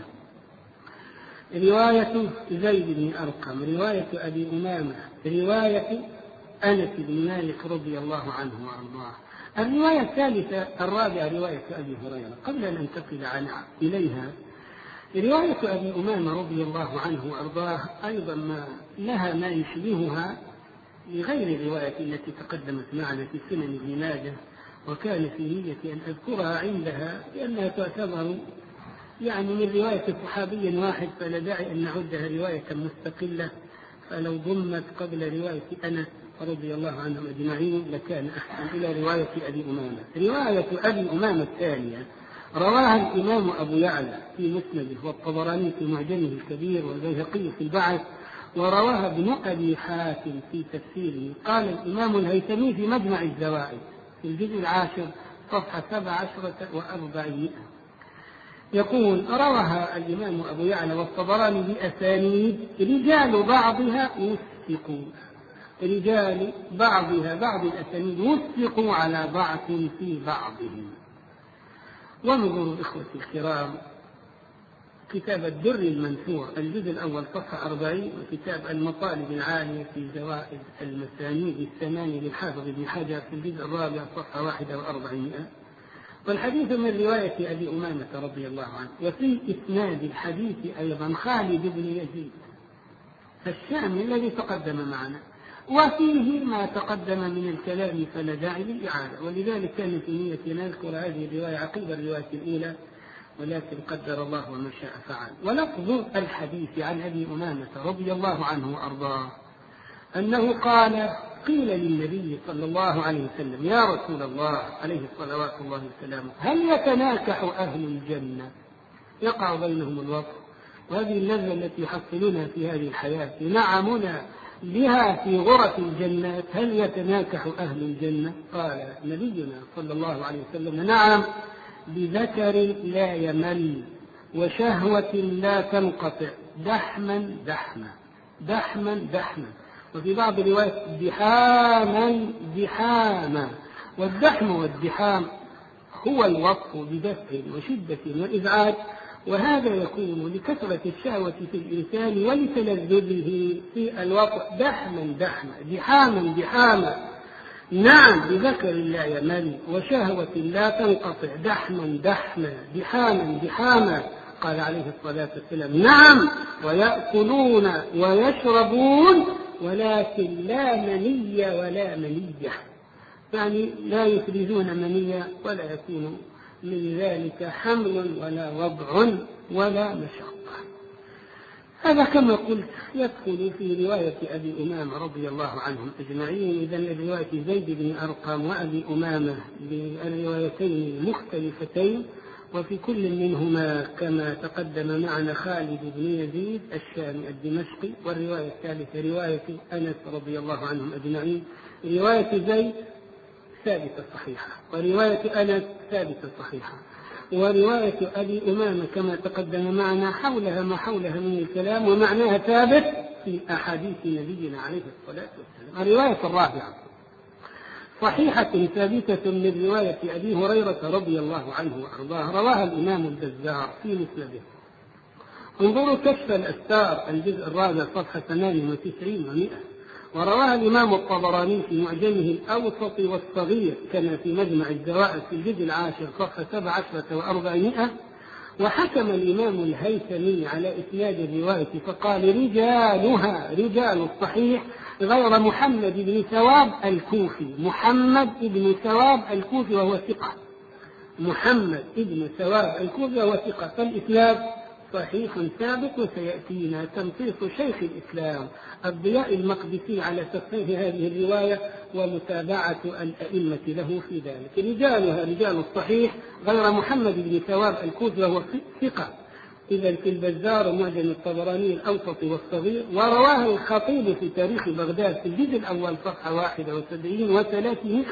رواية زيد بن أرقم، رواية أبي أمامة، رواية أنس بن مالك رضي الله عنه وأرضاه. الرواية الثالثة الرابعة رواية أبي هريرة. قبل أن ننتقل إليها، رواية أبي أمامة رضي الله عنه وأرضاه أيضا لها ما يشبهها لغير الرواية التي تقدمت معنا في سنن ابن ماجه، وكان في نية أن أذكرها عندها لأنها تعتبر يعني من رواية صحابي واحد، فلا داعي أن نعدها رواية مستقلة، فلو ضمت قبل رواية أنس رضي الله عنهم أجمعين لكان أحسن إلى رواية أبي أمامة. رواية أبي أمامة الثانية رواها الإمام أبو يعلى في مسنده، والطبراني في معجمه الكبير، والبيهقي في البعث، ورواها ابن أبي حاتم في تفسيره. قال الإمام الهيثمي في مجمع الزوائد في الجزء 10 صفحة 17 و400: يقول: رواها الإمام أبو يعلى والطبراني بأسانيد رجال بعضها وثقوا، رجال بعضها بعض الأسانيد وثقوا على ضعف في بعضهم. وانظروا إخوتي الكرام كتاب الدر المنثور الجزء الأول صفحة 40، وكتاب المطالب العالية في زوائد المسانيد الثمانية للحافظ ابن حجر في الجزء الرابع صفحة 41. والحديث من رواية أبي أمامة رضي الله عنه. وفي إسناد الحديث أيضا خالد بن يزيد الشامي الذي تقدم معنا، وفيه ما تقدم من الكلام فلا داعي للإعادة، ولذلك كان في نية نذكر هذه الرواية عقب الرواية الأولى، ولكن قدر الله وما شاء فعل. ولفظ الحديث عن أبي أمامة رضي الله عنه وأرضاه أنه قال: قيل للنبي صلى الله عليه وسلم: يا رسول الله عليه الصلوات الله وسلامه، هل يتناكح أهل الجنة؟ يقع بينهم الوقت، وهذه اللذة التي يحصلونها في هذه الحياة نعمنا بها في غرف الجنات، هل يتناكح أهل الجنة؟ قال نبينا صلى الله عليه وسلم: نعم، بذكر لا يمل وشهوة لا تنقطع، دحما دحما دحما دحما، وفي بعض الروايات دحاما دحاما. والدحم والدحام هو الوصف بدفء وشدة وإزعاج، وهذا يكون لكثرة الشهوة في الإنسان ولتلذذه في الوقت. دحما دحما دحاما دحاما، نعم، بذكر لا يمل وشهوة لا تنقطع، دحما دحما دحاما دحاما. قال عليه الصلاة والسلام: نعم، ويأكلون ويشربون ولكن لا مني ولا منية، يعني لا يفرزون منية ولا يكون من ذلك حمل ولا وضع ولا مشقة. هذا كما قلت يدخل في رواية أبي أمامة رضي الله عنهم أجمعين. إذن رواية زيد بن أرقم وأبي أمامة بالروايتين مختلفتين، وفي كل منهما كما تقدم معنا خالد بن يزيد الشامي الدمشقي، والرواية الثالثة رواية أنس رضي الله عنهم أجمعين. رواية زيد ثابتة صحيحة، ورواية أنس ثابتة صحيحة، ورواية أبي أمامة كما تقدم معنا حولها ما حولها من الكلام، ومعناها ثابت في أحاديث نبينا عليه الصلاة والسلام. الرواية الرابعة صحيحة ثابتة من رواية أبي هريرة رضي الله عنه وأرضاه، رواها الإمام البزار في مسنده. انظروا كشف الأستار الجزء الرابع صفحة 98 و100، ورواها الإمام الطبراني في معجمه الأوسط والصغير كما في مجمع الزوائد في الجزء العاشر صفحة 17 و400. وحكم الإمام الهيثمي على إسناد الرواية فقال: رجالها رجال الصحيح غير محمد بن ثواب الكوفي. محمد بن ثواب الكوفي وهو ثقة، محمد بن ثواب الكوفي وهو ثقة، فالإسناد صحيح ثابت. وسيأتينا تنصيص شيخ الإسلام الضياء المقدسي على تصحيح هذه الرواية ومتابعة الأئمة له في ذلك. رجالها رجال الصحيح غير محمد بن ثواب الكوفي وهو ثقة. إذا في البزار ومعجم الطبراني الأوسط والصغير، ورواه الخطيب في تاريخ بغداد في الجزء الأول صفحة 71 و300.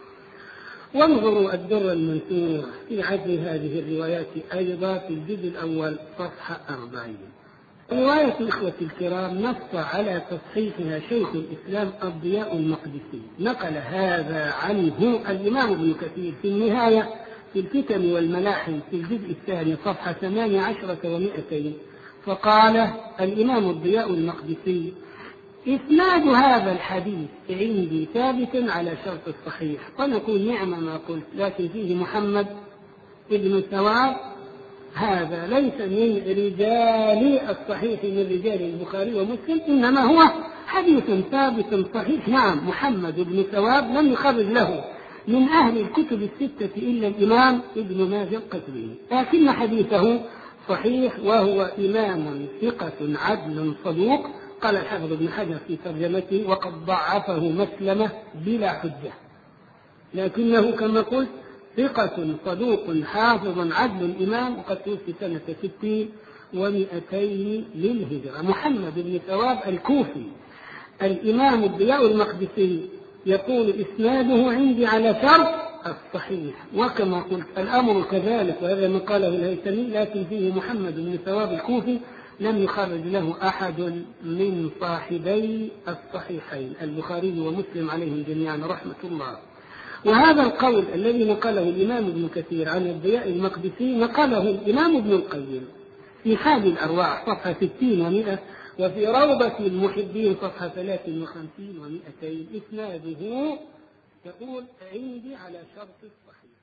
وانظروا الدر المنثور في عزل هذه الروايات أيضا في الجزء الأول صفحة 40. رواية الإخوة الكرام نص على تصحيحها شيخ الإسلام الضياء المقدسي، نقل هذا عنه الإمام ابن كثير في النهاية في الفتن والملاحم في الجزء الثاني صفحة 18 و200، فقال الإمام الضياء المقدسي: إسناد هذا الحديث عندي ثابت على شرط الصحيح. ونقول: نعم ما قلت، لكن فيه محمد ابن ثواب، هذا ليس من رجال الصحيح من رجال البخاري ومسلم، إنما هو حديث ثابت صحيح. نعم، محمد ابن ثواب لم يخرج له من أهل الكتب الستة إلا الإمام ابن ماجه القزويني، لكن حديثه صحيح، وهو إمام ثقة عدل صدوق. قال الحافظ ابن حجر في ترجمته: وقد ضعفه مسلمة بلا حجة، لكنه كما قلت ثقة صدوق حافظ عدل إمام، وقد توفي سنة 60 و200 للهجرة. محمد بن ثواب الكوفي. الإمام الضياء المقدسي يقول: إسناده عندي على شرط الصحيح. وكما قلت الأمر كذلك، وهذا ما قاله الهيثمي، لكن فيه محمد بن ثواب الكوفي لم يخرج له أحد من صاحبي الصحيحين البخاري ومسلم عليهم جميعا رحمة الله. وهذا القول الذي نقله الإمام ابن كثير عن الضياء المقدسي نقله الإمام ابن القيم في حال الأرواح صفحة 60 و100، وفي روضة المحبين صفحة 53 و200. إسناده يقول عندي على شرط الصحيح.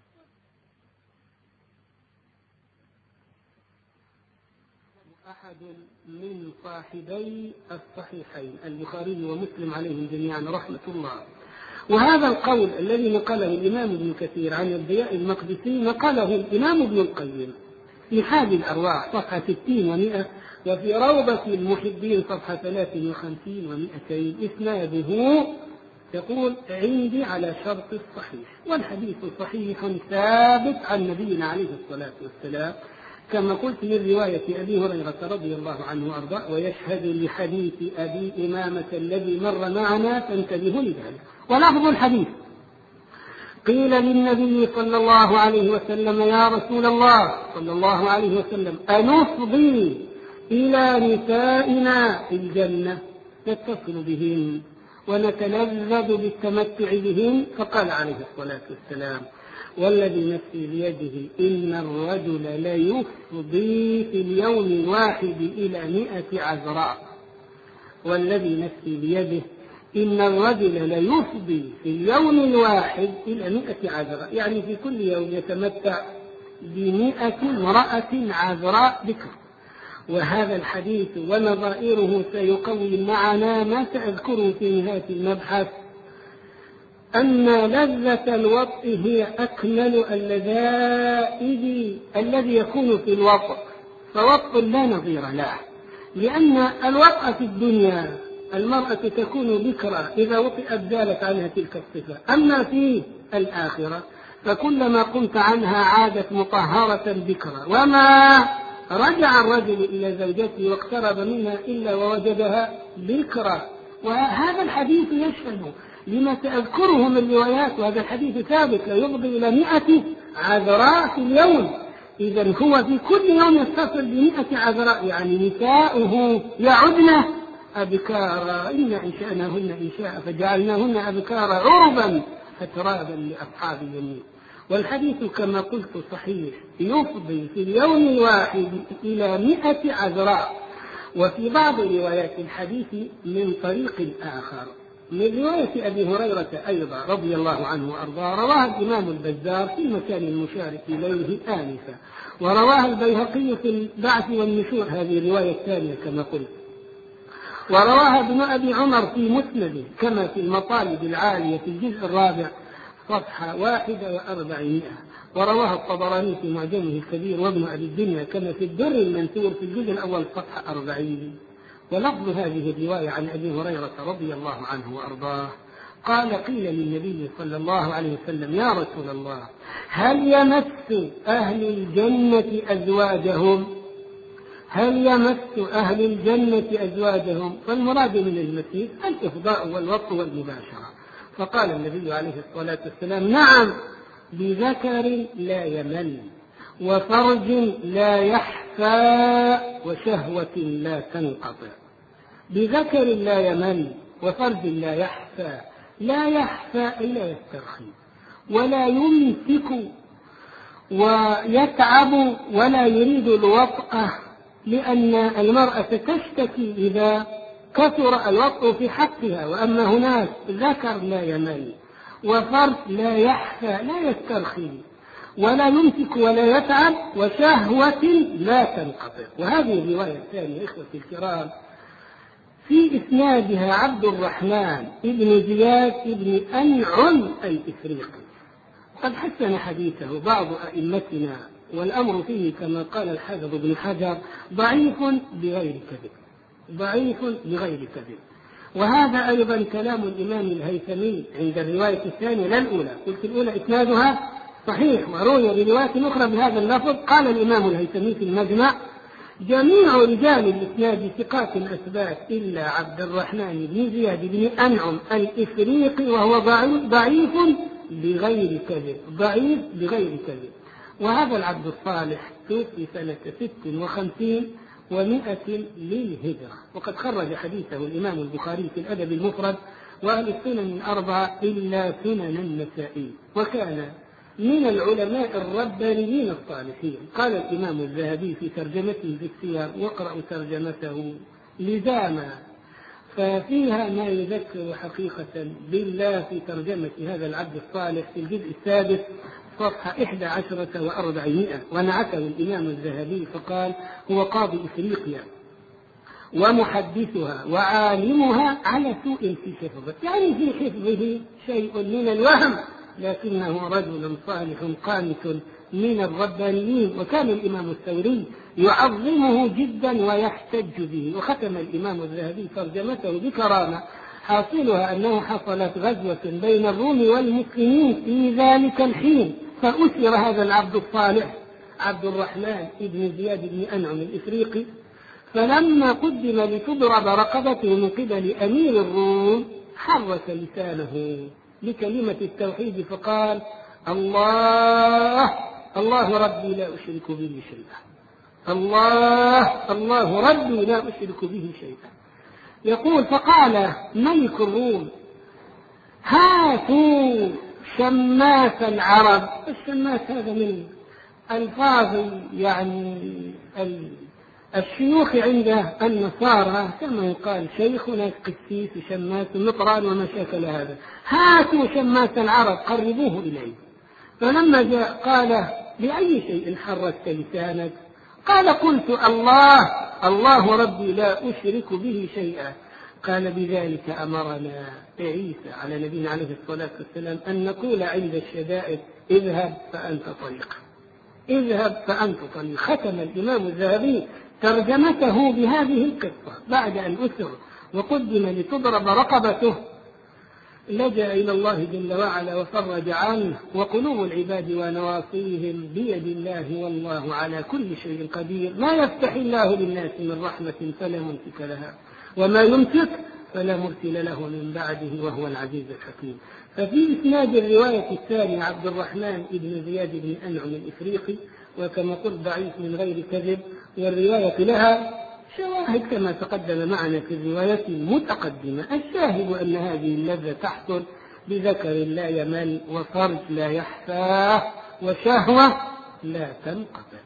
أحد من صاحبي الصحيحين البخاري ومسلم عليهم جميعا رحمة الله. وهذا القول الذي نقله الإمام ابن كثير عن الضياء المقدسي نقله الإمام ابن القيم في حال الأرواح صفحة 60 و100، وفي روضة المحبين صفحة 53 و200. إسناده يقول عندي على شرط الصحيح. والحديث صحيح ثابت عن نبينا عليه الصلاة والسلام كما قلت من رواية أبي هريرة رضي الله عنه وأرضاه، ويشهد لحديث أبي إمامة الذي مر معنا فانتبهوا لذلك. ولفظ الحديث: قيل للنبي صلى الله عليه وسلم: يا رسول الله صلى الله عليه وسلم، أنفضي إلى نسائنا في الجنة نتصل بهن ونتلذذ بالتمتع بهن؟ فقال عليه الصلاة والسلام: والذي نفسي بيده إن الرجل ليفضي في اليوم الواحد إلى 100 عذراء. والذي نفسي بيده إن الرجل ليفضي في اليوم الواحد إلى 100 عذراء، يعني في كل يوم يتمتع ب100 امرأة عذراء بكر. وهذا الحديث ونظائره سيقوي معنا ما سأذكره في نهاية المبحث، أن لذة الوطء هي أكمل اللذائذ الذي يكون في الوطء، فوطء لا نظير له، لأن الوطء في الدنيا المرأة تكون بكرة إذا وطئت زالت عنها تلك الصفة، أما في الآخرة فكلما قمت عنها عادت مطهرة بكرة، وما رجع الرجل إلى زوجته واقترب منها إلا ووجدها بكرة. وهذا الحديث يشهد لما سأذكره من روايات، وهذا الحديث ثابت: لا يفضي إلى 100 عذراء في اليوم. إذن هو في كل يوم يتصل ب100 عذراء، يعني نساؤه يعدن أبكارا، إن إنشأناهن إنشاء فجعلناهن أبكارا عربا فترابا لأصحاب اليمين. والحديث كما قلت صحيح، يفضي في اليوم الواحد إلى 100 عذراء. وفي بعض روايات الحديث من طريق آخر من رواية أبي هريرة أيضا رضي الله عنه وأرضاه، رواها الإمام البزار في المكان المشار إليه آنفا، ورواها البيهقي في البعث والنشور، هذه الرواية الثانية كما قلت، ورواها ابن أبي عمر في مسنده كما في المطالب العالية في الجزء الرابع صفحة 41، ورواها الطبراني في معجمه الكبير وابن أبي الدنيا كما في الدر المنثور في الجزء الأول صفحة 40. ولفظ هذه الرواية عن أبي هريرة رضي الله عنه وأرضاه قال: قيل للنبي صلى الله عليه وسلم: يا رسول الله، هل يمس أهل الجنة أزواجهم؟ هل يمس أهل الجنة أزواجهم؟ فالمراد من المسيس الإفضاء والوطء والمباشرة. فقال النبي عليه الصلاة والسلام: نعم، بذكر لا يمل، وفرج لا يحفى، وشهوة لا تنقطع. بذكر لا يمل، وفرج لا يحفى. لا يحفى إلا يسترخي، ولا يمسك ويتعب، ولا يريد الوطأ، لأن المرأة تشتكي إذا كثر الوطء في حقها. وأما هناك ذكر لا يمل، وفرج لا يحفى لا يسترخي، ولا يمسك ولا يتعب، وشهوة لا تنقطع. وهذه الرواية الثانية إخوتي الكرام في إسنادها عبد الرحمن ابن زياد ابن أنعم الإفريقي، قد حسن حديثه بعض أئمتنا، والأمر فيه كما قال الحافظ ابن حجر ضعيف بغير كذب، ضعيف بغير كذب. وهذا أيضا كلام الإمام الهيثمي عند الرواية الثانية لا الأولى. قلت الأولى إسنادها صحيح وروي برواية أخرى بهذا اللفظ. قال الإمام الهيثمي في المجمع: جميع رجال الإسناد ثقات أثبات إلا عبد الرحمن بن زياد بن أنعم الإفريقي، وهو ضعيف بغير كذب، ضعيف بغير كذب. وهذا العبد الصالح توفي سنة 56 و100 للهجرة، وقد خرج حديثه الإمام البخاري في الأدب المفرد وأهل السنن الأربعة إلا سنن النسائي، وكان من العلماء الربانيين الصالحين. قال الإمام الذهبي في ترجمته في السير، واقرأوا ترجمته لزاما، ففيها ما يذكر حقيقة بالله في ترجمة هذا العبد الصالح في الجزء السادس صفحة 11 و400. ونعته الإمام الذهبي فقال: هو قاضي إفريقيا ومحدثها وعالمها على سوء في حفظه، يعني في حفظه شيء من الوهم، لكنه رجل صالح قانت من الربانيين. وكان الإمام الثوري يعظمه جدا ويحتج به. وختم الإمام الذهبي ترجمته بكرامة، حاصلها أنه حصلت غزوة بين الروم والمسلمين في ذلك الحين، فأسر هذا العبد الصالح عبد الرحمن بن زياد بن أنعم الإفريقي، فلما قدم لتضرب رقبته من قبل أمير الروم حرك لسانه لكلمة التوحيد فقال: الله ربي لا أشرك به شيئا، الله ربي لا أشرك به شيئا. يقول: فقال ملك الروم: هاتوا شماس العرب. الشماس هذا من ألفاظ يعني الشيوخ عند النصارى، كما يقال شيخنا قسيس شماس مطران وما شاكل هذا. هاتوا شماس العرب قربوه إليه. فلما جاء قال: بأي شيء حركت لسانك؟ قال: قلت الله ربي لا أشرك به شيئا. قال: بذلك أمرنا عيسى على نبينا عليه الصلاة والسلام أن نقول عند الشدائد: اذهب فأنت طليق، اذهب فأنت طليق. ختم الإمام الذهبي ترجمته بهذه القصة: بعد أن أسر وقدم لتضرب رقبته لجأ إلى الله جل وعلا وفرج عنه، وقلوب العباد ونواصيهم بيد الله، والله على كل شيء قدير. ما يفتح الله للناس من رحمة فلا ممسك لها، وما يمسك فلا مرسل له من بعده، وهو العزيز الحكيم. ففي إسناد الرواية الثانية عبد الرحمن بن زياد بن أنعم الإفريقي، وكما قلت ضعيف من غير كذب، والرواية لها شواهد كما تقدم معنا في الرواية المتقدمة. الشاهد أن هذه اللذة تحصل بذكر لا يمل، وفرج لا يحفاه، وشهوة لا تنقطع.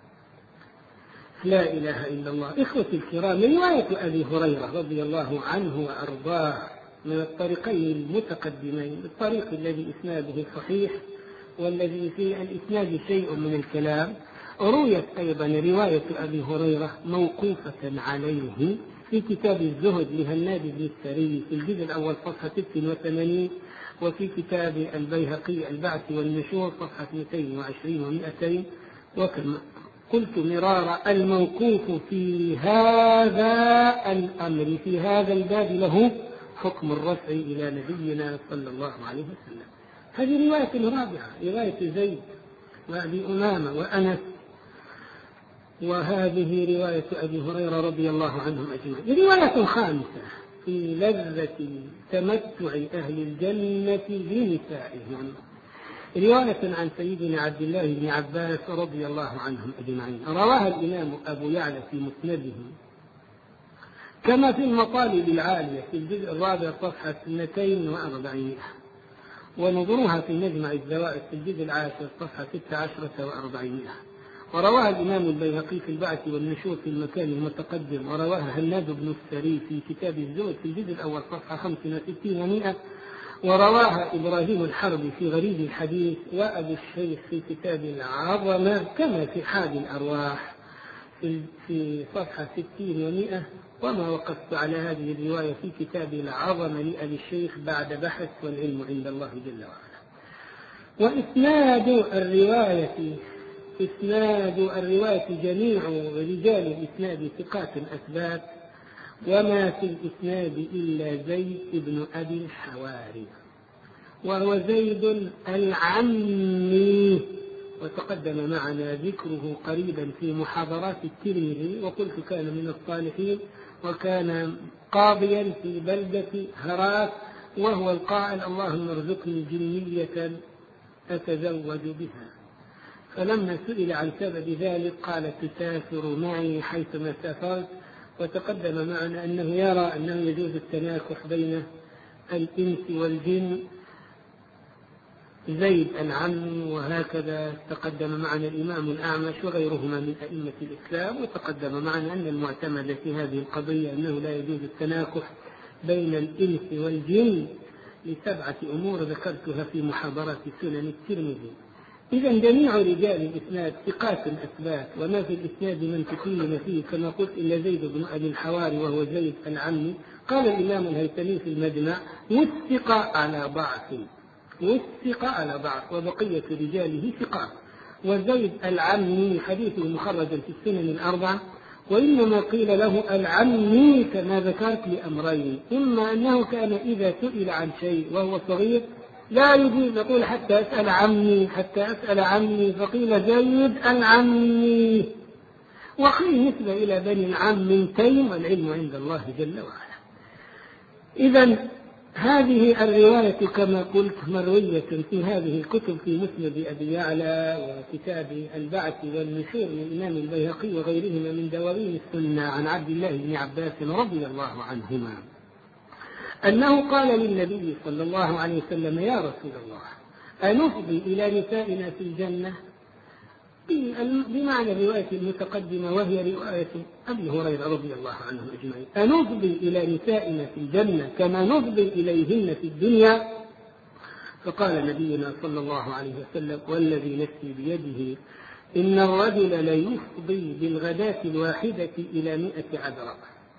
لا إله إلا الله. إخوتي الكرام، رواية أبي هريرة رضي الله عنه وأرضاه من الطريقين المتقدمين، الطريق الذي إسناده صحيح والذي في الإسناد شيء من الكلام، رويت أيضا رواية أبي هريرة موقوفة عليه في كتاب الزهد لهناد بن السري في الجزء الأول صفحة 86، وفي كتاب البيهقي البعث والنشور صفحة 220 و200. وكما قلت مرارا، الموقوف في هذا الأمر في هذا الباب له حكم الرفع إلى نبينا صلى الله عليه وسلم. هذه رواية رابعة، رواية زيد وأبي أمامة وأنس، وهذه رواية أبي هريرة رضي الله عنهم أجمعين. رواية خامسة في لذة تمتع أهل الجنة بنسائهم، رواية عن سيدنا عبد الله بن عباس رضي الله عنهم أجمعين، رواها الإمام أبو يعلى في مسنده، كما في المطالب العالية في الجزء الرابع صفحة 240، ونظرها في مجمع الزوائد في الجزء العاشر صفحة 16 و400. ورواها الإمام البيهقي في البعث والنشور في المكان المتقدم، ورواها هناد بن السري في كتاب الزهد في الجزء الأول صفحة 65 و100، ورواها إبراهيم الحربي في غريب الحديث، وأبو الشيخ في كتاب العظمة، كما في حال الأرواح في صفحة 60 و100. وما وقفت على هذه الرواية في كتاب العظمة لأبي الشيخ بعد بحث، والعلم عند الله جل وعلا. وإسناد الرواية جميع رجال الإسناد ثقات أثبات، وما في الإسناد إلا زيد بن أبي الحواري، وهو زيد العمي، وتقدم معنا ذكره قريبا في محاضرات الترمذي، وقلت كان من الصالحين، وكان قاضيا في بلدة هرات وهو القائل اللهم ارزقني جنية أتزوج بها. فلما سئل عن سبب ذلك قال تسافر معي حيثما سافرت. وتقدم معنا أنه يرى أنه يجوز التناكح بين الإنس والجن زيد العم، وهكذا تقدم معنا الإمام الأعمش وغيرهما من أئمة الإسلام. وتقدم معنا أن المعتمد في هذه القضية أنه لا يجوز التناكح بين الإنس والجن ل7 أمور ذكرتها في محاضرات سنن الترمذي. إذا جميع رجال الإسناد ثقات أثبات، وما في الإسناد من تكلم فيه كما قلت إلا زيد بن أبي الحواري وهو زيد العمي. قال الإمام الهيثمي في المجمع وثق على ضعف وبقية رجاله ثقات. وزيد العمي حديثه مخرج في السنن 4، وإنما قيل له العمي كما ذكرت لأمرين: إما أنه كان إذا سئل عن شيء وهو صغير لا يجيب، يقول حتى أسأل عمي، فقيل زيد العمي. وقيل نسبة إلى بني العم تيم، والعلم عند الله جل وعلا. إذا هذه الرواية كما قلت مروية في هذه الكتب، في مسند أبي يعلى وكتاب البعث والنشور للإمام البيهقي وغيرهما من دواوين السنة، عن عبد الله بن عباس رضي الله عنهما أنه قال للنبي صلى الله عليه وسلم: يا رسول الله، أنفضي إلى نسائنا في الجنة؟ بمعنى الرواية المتقدمة وهي رواية أبي هريرة رضي الله عنه أجمعين: أنفضي إلى نسائنا في الجنة كما نفضي إليهن في الدنيا؟ فقال نبينا صلى الله عليه وسلم: والذي نفسي بيده إن الرجل ليفضي بالغداة الواحدة إلى 100 عذراء.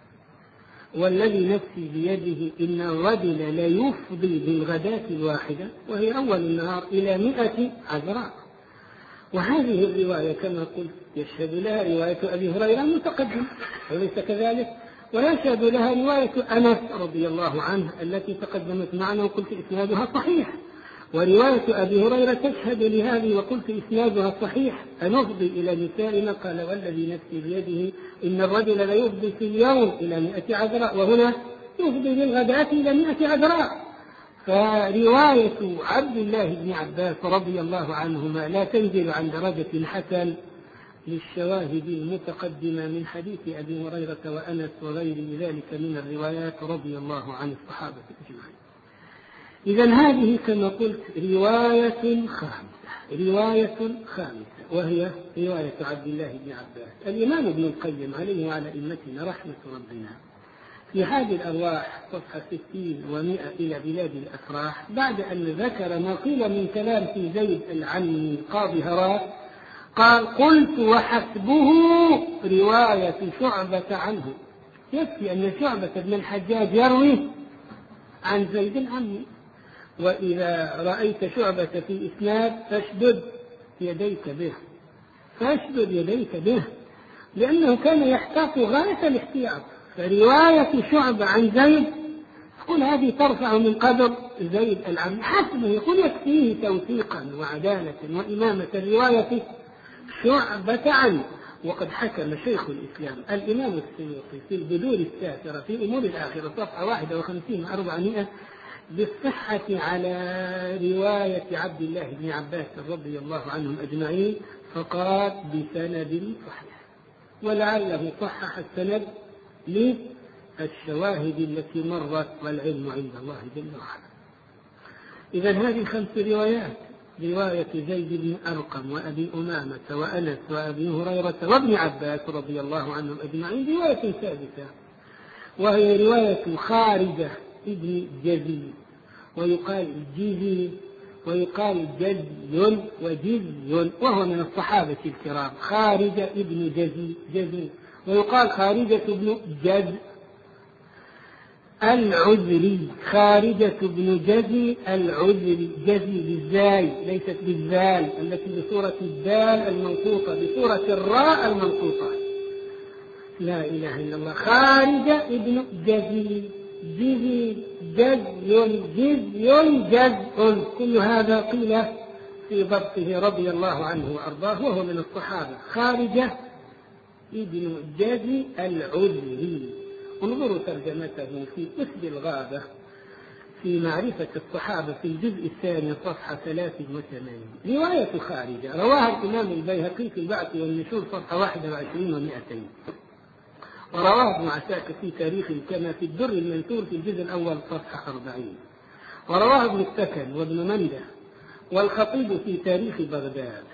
والذي نفسي بيده إن الرجل ليفضي بالغداة الواحدة وهي أول النهار إلى 100 عذراء. وهذه الرواية كما قلت يشهد لها رواية أبي هريرة المتقدم، وليس كذلك؟ ويشهد لها رواية أنس رضي الله عنه التي تقدمت معنا وقلت إسنادها صحيح. ورواية أبي هريرة تشهد لهذه وقلت إسنادها صحيح: أنفضي إلى نسائنا؟ قال: والذي نفسي بيده إن الرجل ليفضي في اليوم إلى 100 عذراء، وهنا يفضي بالغداة إلى 100 عذراء. فرواية عبد الله بن عباس رضي الله عنهما لا تنزل عن درجة حسن للشواهد المتقدمة من حديث أبي هريرة وأنس وغير ذلك من الروايات رضي الله عن الصحابة أجمعين. إذن هذه كما قلت رواية خامسة وهي رواية عبد الله بن عباس. الإمام ابن القيم عليه وعلى أئمتنا رحمة ربنا في هذه الأرواح صفحة 60 و100 إلى بلاد الأفراح، بعد أن ذكر ما قيل من كلام في زيد العمي قاضي هرات، قال: قلت وحسبه رواية شعبة عنه. يكفي أن شعبة بن الحجاج يروي عن زيد العمي. وإذا رأيت شعبة في إسناد فاشدد يديك به لأنه كان يحتاط غاية الاحتياط. فرواية شعبة عن زيد يقول هذه ترفع من قدر زيد العمي، حسبه، يقول يكفيه توثيقا وعدالة وإمامة رواية شعبة عنه. وقد حكم شيخ الإسلام الإمام السيوطي في البذور السافرة في أمور الآخرة صفحة 51-400 بالصحة على رواية عبد الله بن عباس رضي الله عنهم أجمعين، فقال بسند صحيح، ولعله صحح السند للشواهد التي مرت، والعلم عند الله جل وعلا. إذن هذه 5 روايات: رواية زيد بن أرقم وأبي أمامة وأنس وأبي هريرة وابن عباس رضي الله عنهم أجمعين. رواية ثالثة وهي رواية خارجة ابن جزي، ويقال جزي ويقال جزي وجزي، وهو من الصحابة الكرام. خارجة ابن جزي ويقال خارجة ابن جز العذري، خارجة ابن جزي العذري، جزي بالزاي ليست بالذال التي بصورة الدال المنقوطة، بصورة الراء المنقوطة. لا إله إلا الله. خارجة ابن جزي، جزي، جزي، كل هذا قيل في ضبطه رضي الله عنه وأرضاه، وهو من الصحابة. خارجة ابن جزي العذري. انظروا ترجمته في أسد الغابة في معرفة الصحابة في الجزء الثاني صفحة 83. رواية خارجة رواها الإمام البيهقي في البعث والنشور صفحة 21 و200، ورواه ابن عساكر في تاريخه كما في الدر المنثور في الجزء الأول صفحة 40، ورواه ابن السكن وابن منده والخطيب في تاريخ بغداد،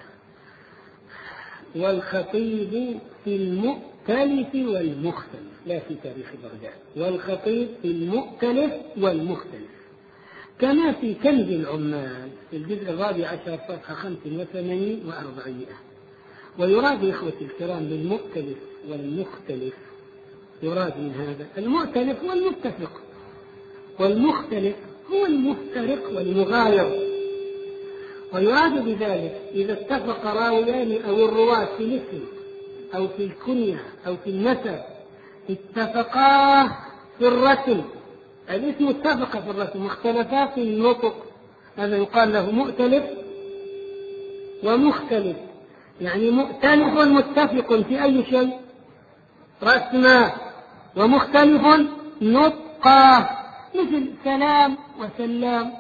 والخطيب في المؤتلف والمختلف، لا في تاريخ بغداد، والخطيب في المؤتلف والمختلف، كما في كنز العمال في الجزء 14 صفحة 85 و400. ويراد يا إخوتي الكرام بالمؤتلف والمختلف، يراد من هذا المؤتلف هو المتفق، والمختلف هو المفترق والمغاير. ويراد بذلك إذا اتفق راويان أو الرواة في الاسم أو في الكنية أو في النسب، اتفقا في الرسم، الاسم اتفق في الرسم واختلفا في النطق، هذا يقال له مؤتلف ومختلف. يعني مؤتلف متفق في أي شيء رسما، ومختلف نطقا، مثل سلام وسلام،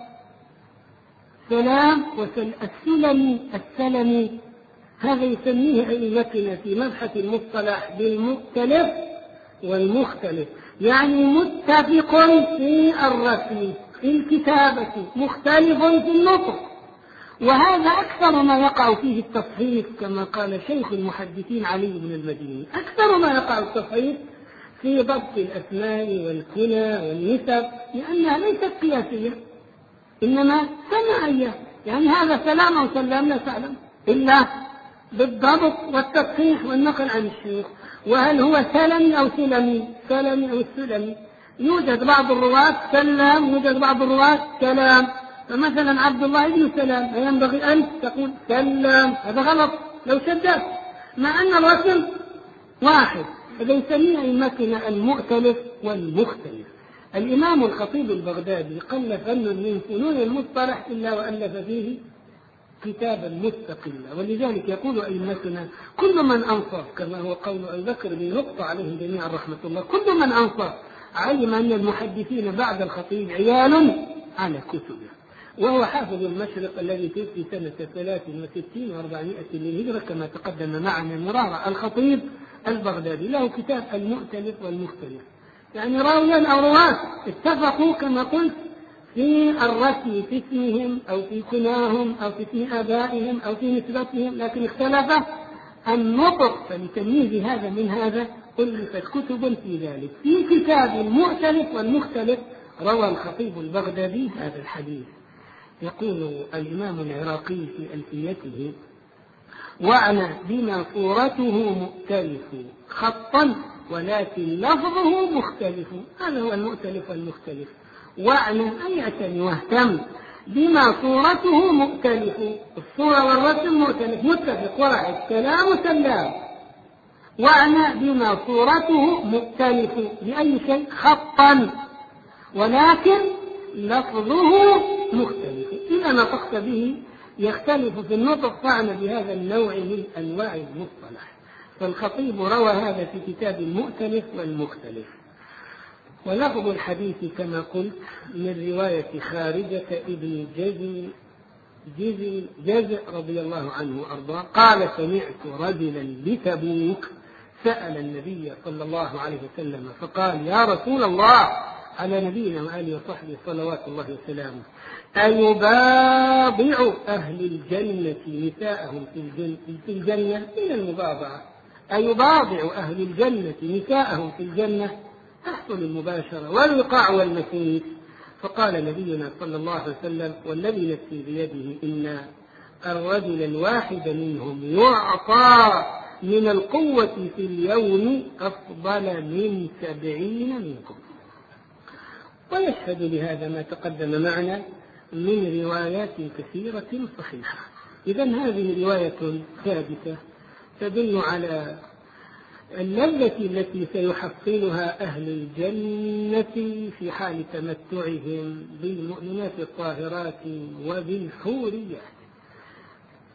سلام السلمي، هذا يسميه أئمتنا في مبحث المصطلح بالمؤتلف والمختلف، يعني متفق في الرسم في الكتابة، مختلف في النطق. وهذا أكثر ما يقع فيه التصحيف، كما قال شيخ المحدثين علي بن المديني، أكثر ما يقع التصحيف في ضبط الأسماء والكنى والنسب، لأنها ليست قياسية إنما سماعية، يعني هذا سلام أو سلام لا تعلم إلا بالضبط والتصحيح والنقل عن الشيوخ. وهل هو سلمي أو سلمي، سلمي أو سلمي؟ يوجد بعض الرواة سلام، يوجد بعض الرواة سلام. فمثلا عبد الله بن سلام ينبغي أن تقول سلام، هذا غلط لو شددت، مع أن الرسم واحد. هذا يسميه أئمتنا المؤتلف والمختلف. الإمام الخطيب البغدادي قل فن من فنون المصطلح إلا وألف فيه كتابا مستقلا، ولذلك يقول أئمتنا كل من أنصف، كما هو قول أبي بكر بن نقطة عليهم جميعا رحمة الله، كل من أنصف علم أن المحدثين بعد الخطيب عيال على كتبه. وهو حافظ المشرق الذي توفي سنة 63 و400 للهجرة كما تقدم معنا مرارا. الخطيب البغدادي له كتاب المؤتلف والمختلف، يعني راويا أو رواة اتفقوا كما قلت في الرسم في اسمهم أو في كناهم أو في اسم آبائهم أو في نسبتهم، لكن اختلف النطق، فلتمييز هذا من هذا ألفت كتب في ذلك. في كتاب المؤتلف والمختلف روى الخطيب البغدادي هذا الحديث. يقول الإمام العراقي في ألفيته: وأنا بما صورته مؤتلف خطا ولكن لفظه مختلف. هذا هو المؤتلف والمختلف. وأنا أي اعتني واهتم بما صورته مؤتلف، الصورة والرسم مؤتلف متفق واحد، كلام سلام. وأنا بما صورته مؤتلف بأي شيء خطا ولكن لفظه مختلف، إذا نطقت به يختلف في النطق، فعنا بهذا النوع من أنواع المصطلح. فالخطيب روى هذا في كتاب المؤتلف والمختلف. ولفظ الحديث كما قلت من رواية خارجة ابن جزء رضي الله عنه وأرضاه قال: سمعت رجلا بتبوك سأل النبي صلى الله عليه وسلم فقال: يا رسول الله، على نبينا وآله وصحبه صلوات الله وسلامه، أيباضع أهل الجنة نساءهم في الجنة؟ من المباضعة، أيباضع أهل الجنة نساءهم في الجنة؟ تحصل المباشرة والوقاع والمسيس. فقال نبينا صلى الله عليه وسلم: والذي نفسي بيده إن الرجل الواحد منهم يعطى من القوة في اليوم أفضل من 70 منكم. ويشهد لهذا ما تقدم معنا من روايات كثيرة صحيحة. إذن هذه رواية ثابتة تدل على اللذة التي سيحصلها أهل الجنة في حال تمتعهم بالمؤمنات الطاهرات وبالحوريات.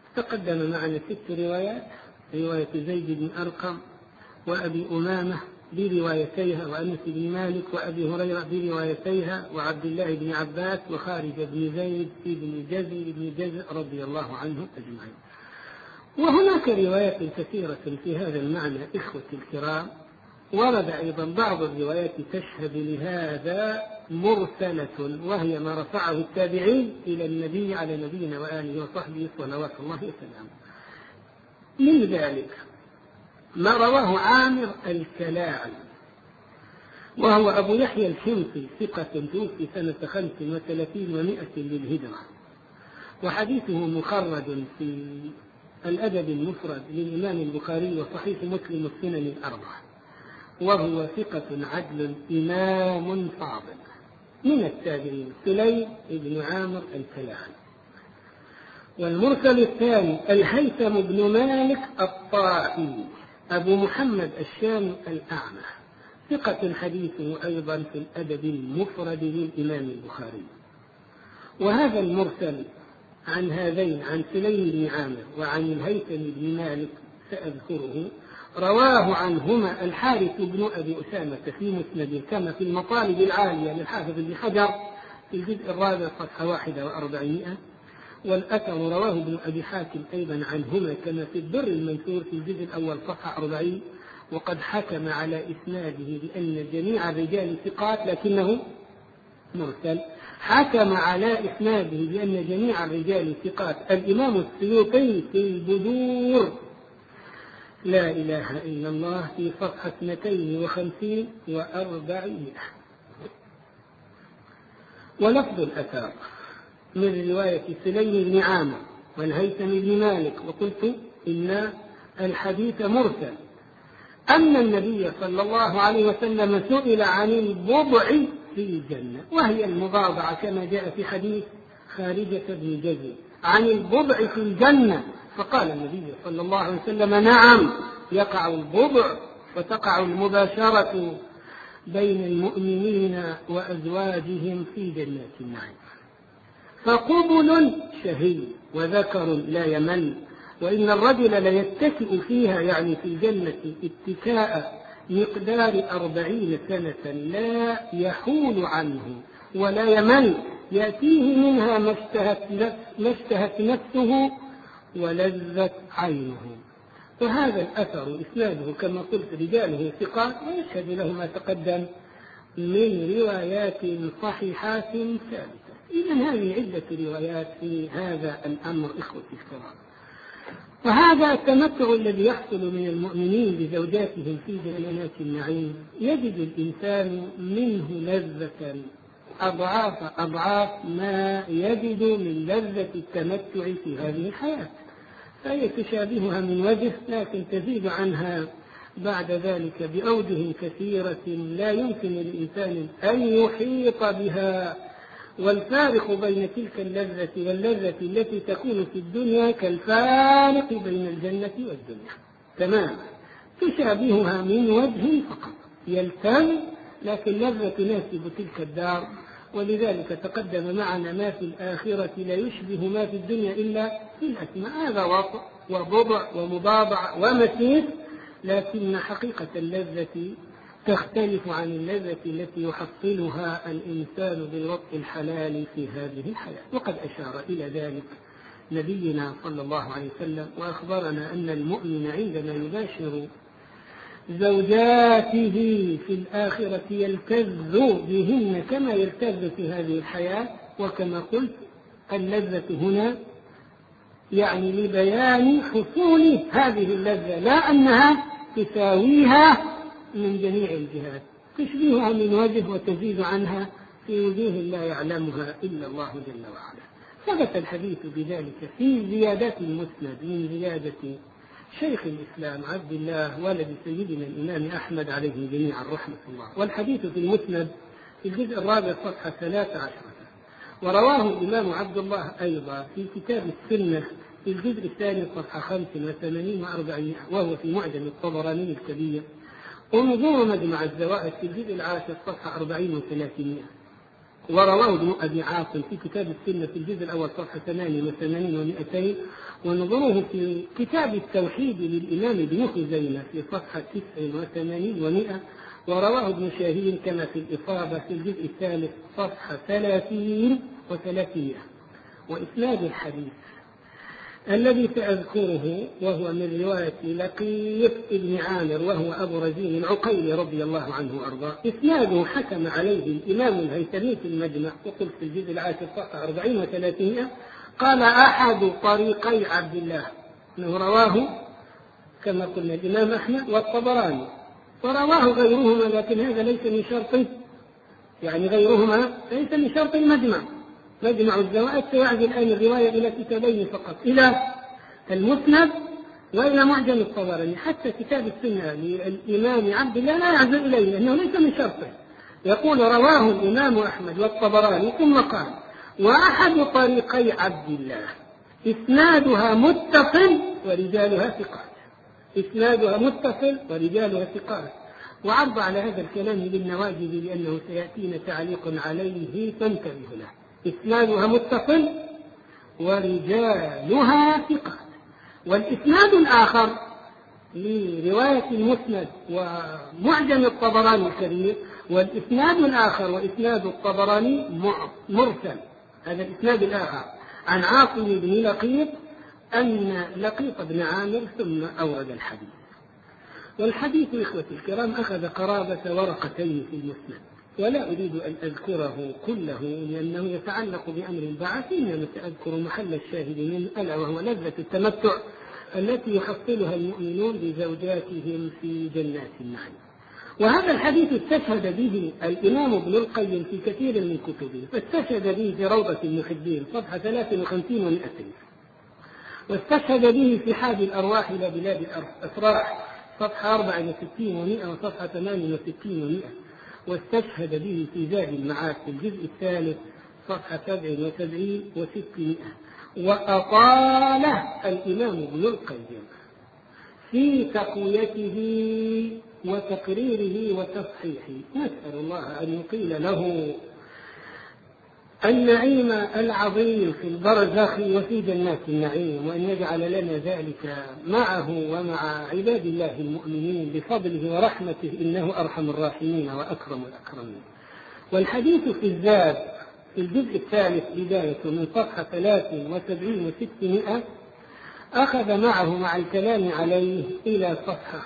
تقدم معنا 6 روايات: رواية زيد بن أرقم وأبي أمامة بروايتيها، وأنس بن مالك وأبي هريرة بروايتيها، وعبد الله بن عباس وخارج بن زيد بن جزء رضي الله عنهم أجمعين. وهناك روايات كثيرة في هذا المعنى إخوتي الكرام. ورد أيضا بعض الروايات تشهد لهذا مرسلة، وهي ما رفعه التابعين إلى النبي على نبينا وآله وصحبه صلوات الله وسلامه. من ذلك ما رواه عامر الكلاعي، وهو أبو يحيى الحمصي، ثقة توفي سنة 35 و100 للهجرة، وحديثه مخرج في الأدب المفرد للإمام البخاري وصحيح مسلم والسنن الأربعة، وهو ثقة عدل إمام فاضل من التابعين سليم بن عامر الكلاعي. والمرسل الثاني الهيثم بن مالك الطائي أبو محمد الشامي الأعمى، ثقة حديثه أيضا في الأدب المفرد للإمام البخاري. وهذا المرسل عن هذين، عن سليم بن عامر وعن الهيثم بن مالك سأذكره، رواه عنهما الحارث بن أبي أسامة في مسنده، كما في المطالب العالية للحافظ بن حجر في الجزء الرابع صفحة 41، والأثر رواه ابن أبي حاتم أيضا عنهما كما في الدر المنثور في الجزء الأول صفحة 40، وقد حكم على إسناده بأن جميع الرجال ثقات لكنه مرسل. حكم على إسناده بأن جميع الرجال ثقات الإمام السيوطي في البدور، لا إله إلا الله، في صفحة 250 و400. ولفظ الأثر من رواية سليم بن عامر والهيثم بن مالك، وقلت إن الحديث مرسل، أن النبي صلى الله عليه وسلم سئل عن البضع في الجنة، وهي المضاضعة كما جاء في حديث خارجة بن جزء عن البضع في الجنة، فقال النبي صلى الله عليه وسلم نعم، يقع البضع وتقع المباشرة بين المؤمنين وأزواجهم في جنات النعيم. فقبل شهي وذكر لا يمل، وإن الرجل ليتكئ فيها، يعني في الجنة اتكاء مقدار 40 سنة لا يحول عنه ولا يمل، يأتيه منها ما اشتهت نفسه ولذت عينه. فهذا الأثر إسناده كما قلت رجاله ثقات، ويشهد له ما تقدم من روايات صحيحات ثابتة. إذن هذه عدة روايات في هذا الأمر إخوتي الكرام. وهذا التمتع الذي يحصل من المؤمنين بزوجاتهم في جنات النعيم يجد الإنسان منه لذة أضعاف ما يجد من لذة التمتع في هذه الحياة، فهي تشابهها من وجه، لكن تزيد عنها بعد ذلك بأوجه كثيرة لا يمكن للإنسان أن يحيط بها. والفارق بين تلك اللذة واللذة التي تكون في الدنيا كالفارق بين الجنة والدنيا تماما، تشابهها من وجه فقط يلتم، لكن لذة تناسب تلك الدار. ولذلك تقدم معنا ما في الآخرة لا يشبه ما في الدنيا إلا في الأسماء، هذا وطء وبضع ومضاضع ومسيس، لكن حقيقة اللذة تختلف عن اللذة التي يحصلها الإنسان بالوطء الحلال في هذه الحياة. وقد أشار إلى ذلك نبينا صلى الله عليه وسلم وأخبرنا أن المؤمن عندما يباشر زوجاته في الآخرة يلتذ بهن كما يلتذ في هذه الحياة. وكما قلت اللذة هنا يعني لبيان حصول هذه اللذة، لا أنها تساويها من جميع الجهات، تشبهها من وجه وتزيد عنها في وجوه لا يعلمها إلا الله جل وعلا. ثبت الحديث بذلك في زيادات المسند من زيادة شيخ الإسلام عبد الله ولد سيدنا الإمام أحمد عليه جميعا رحمة الله، والحديث في المسند في الجزء الرابع صفحة 13، ورواه الإمام عبد الله أيضا في كتاب السنة في الجزء الثاني صفحة 85 و400، وهو في معجم الطبراني الكبير، ومنظور مجمع الزوائد في الجزء العاشر صفحة 40 و300. ورواه ابن أبي عاصم في كتاب السنة في الجزء الأول صفحة 88 و200، ونظره في كتاب التوحيد للإمام ابن خزيمة في صفحة 89 و100، ورواه ابن شاهين كما في الإصابة في الجزء الثالث صفحة 30 و300. وإسناد الحديث الذي سأذكره وهو من رواية لقيط بن عامر وهو أبو رزين العقيلي رضي الله عنه وأرضاه، إسناده حكم عليه الإمام الهيثمي في المجمع، وقلت في الجزء العاشر صفحة 40 و300، قال أحد طريقي عبد الله، أنه رواه كما قلنا الإمام أحمد والطبراني، ورواه غيرهما، لكن هذا ليس من شرط، يعني غيرهما ليس من شرط المجمع. مجمع الزوائد سيعزل الآن الرواية إلى كتابين فقط، إلى المسند وإلى معجم الطبراني. حتى كتاب السنة للإمام عبد الله لا يعزل إليه لأنه ليس من شرطه، يقول رواه الإمام أحمد والطبراني، ثم قال وأحد طريقي عبد الله إسنادها متصل ورجالها ثقات، إسنادها متصل ورجالها ثقات. وعرض على هذا الكلام بالنواجذ لأنه سيأتينا تعليق عليه فانتبه له. إسنادها متصل ورجالها ثقات. والإسناد الآخر لرواية المسند ومعجم الطبراني الكبير، والإسناد الآخر وإسناد الطبراني مرسل، هذا الإسناد الآخر عن عاصم بن لقيط أن لقيط بن عامر ثم أورد الحديث. والحديث إخوتي الكرام أخذ قرابة ورقتين في المسند، ولا أريد أن أذكره كله لأنه يتعلق بأمر بعث، إنما سأذكر محل الشاهد منه ألا وهو لذة التمتع التي يحصلها المؤمنون بزوجاتهم في جنات النعيم. وهذا الحديث استشهد به الإمام ابن القيم في كثير من كتبه، فاستشهد به في روضة المحبين صفحة 53 و200، واستشهد به في حاد الأرواح إلى بلاد الأفراح صفحة 64 و100 وصفحة 68 و100، واستشهد به في زاد المعاد في الجزء الثالث صفحة 77 و600. وأطاله الإمام ابن القيم في تقويته وتقريره وتصحيحه. نسأل الله أن يقيل له النعيم العظيم في البرزخ وفي جنات النعيم، وأن يجعل لنا ذلك معه ومع عباد الله المؤمنين بفضله ورحمته، إنه أرحم الراحمين وأكرم الأكرمين. والحديث في الزاد في الجزء الثالث بداية من صفحة 73 و600 أخذ معه مع الكلام عليه إلى صفحة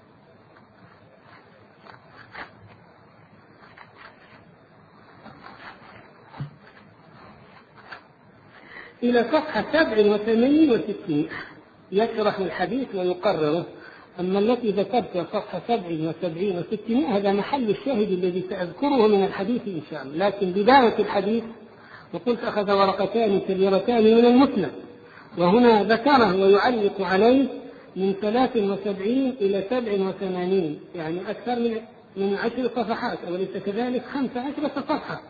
إلى صفحة 87 و600 يشرح الحديث ويقرره. أما التي ذكرت صفحة 77 و600 هذا محل الشاهد الذي سأذكره من الحديث إن شاء الله. لكن بداية الحديث وقلت أخذ ورقتان كبيرتان من المسند، وهنا ذكره ويعلق عليه من 73 إلى 87، يعني أكثر من 10 صفحات، أوليس كذلك 15 صفحة.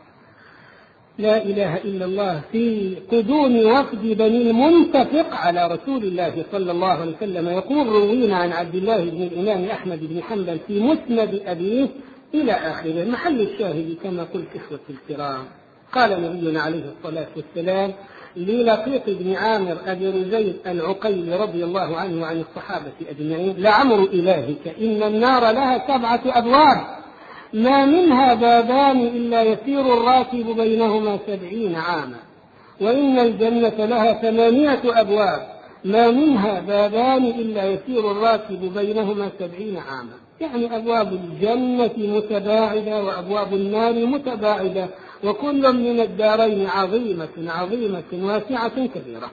لا إله إلا الله. في قدوم وفد بني المنتفق على رسول الله صلى الله عليه وسلم، يقول روينا عن عبد الله بن الإمام أحمد بن حنبل في مسند أبيه إلى آخره. محل الشاهد كما قلت إخوتي الكرام، قال نبينا عليه الصلاة والسلام للقيط بن عامر أبي رزين العقيلي رضي الله عنه وعن الصحابة أجمعين: لعمر إلهك إن النار لها 7 أبواب ما منها بابان إلا يسير الراكب بينهما 70 عاما، وإن الجنة لها 8 أبواب ما منها بابان إلا يسير الراكب بينهما 70 عاما. يعني أبواب الجنة متباعدة وأبواب النار متباعدة، وكل من الدارين عظيمة عظيمة واسعة كبيرة.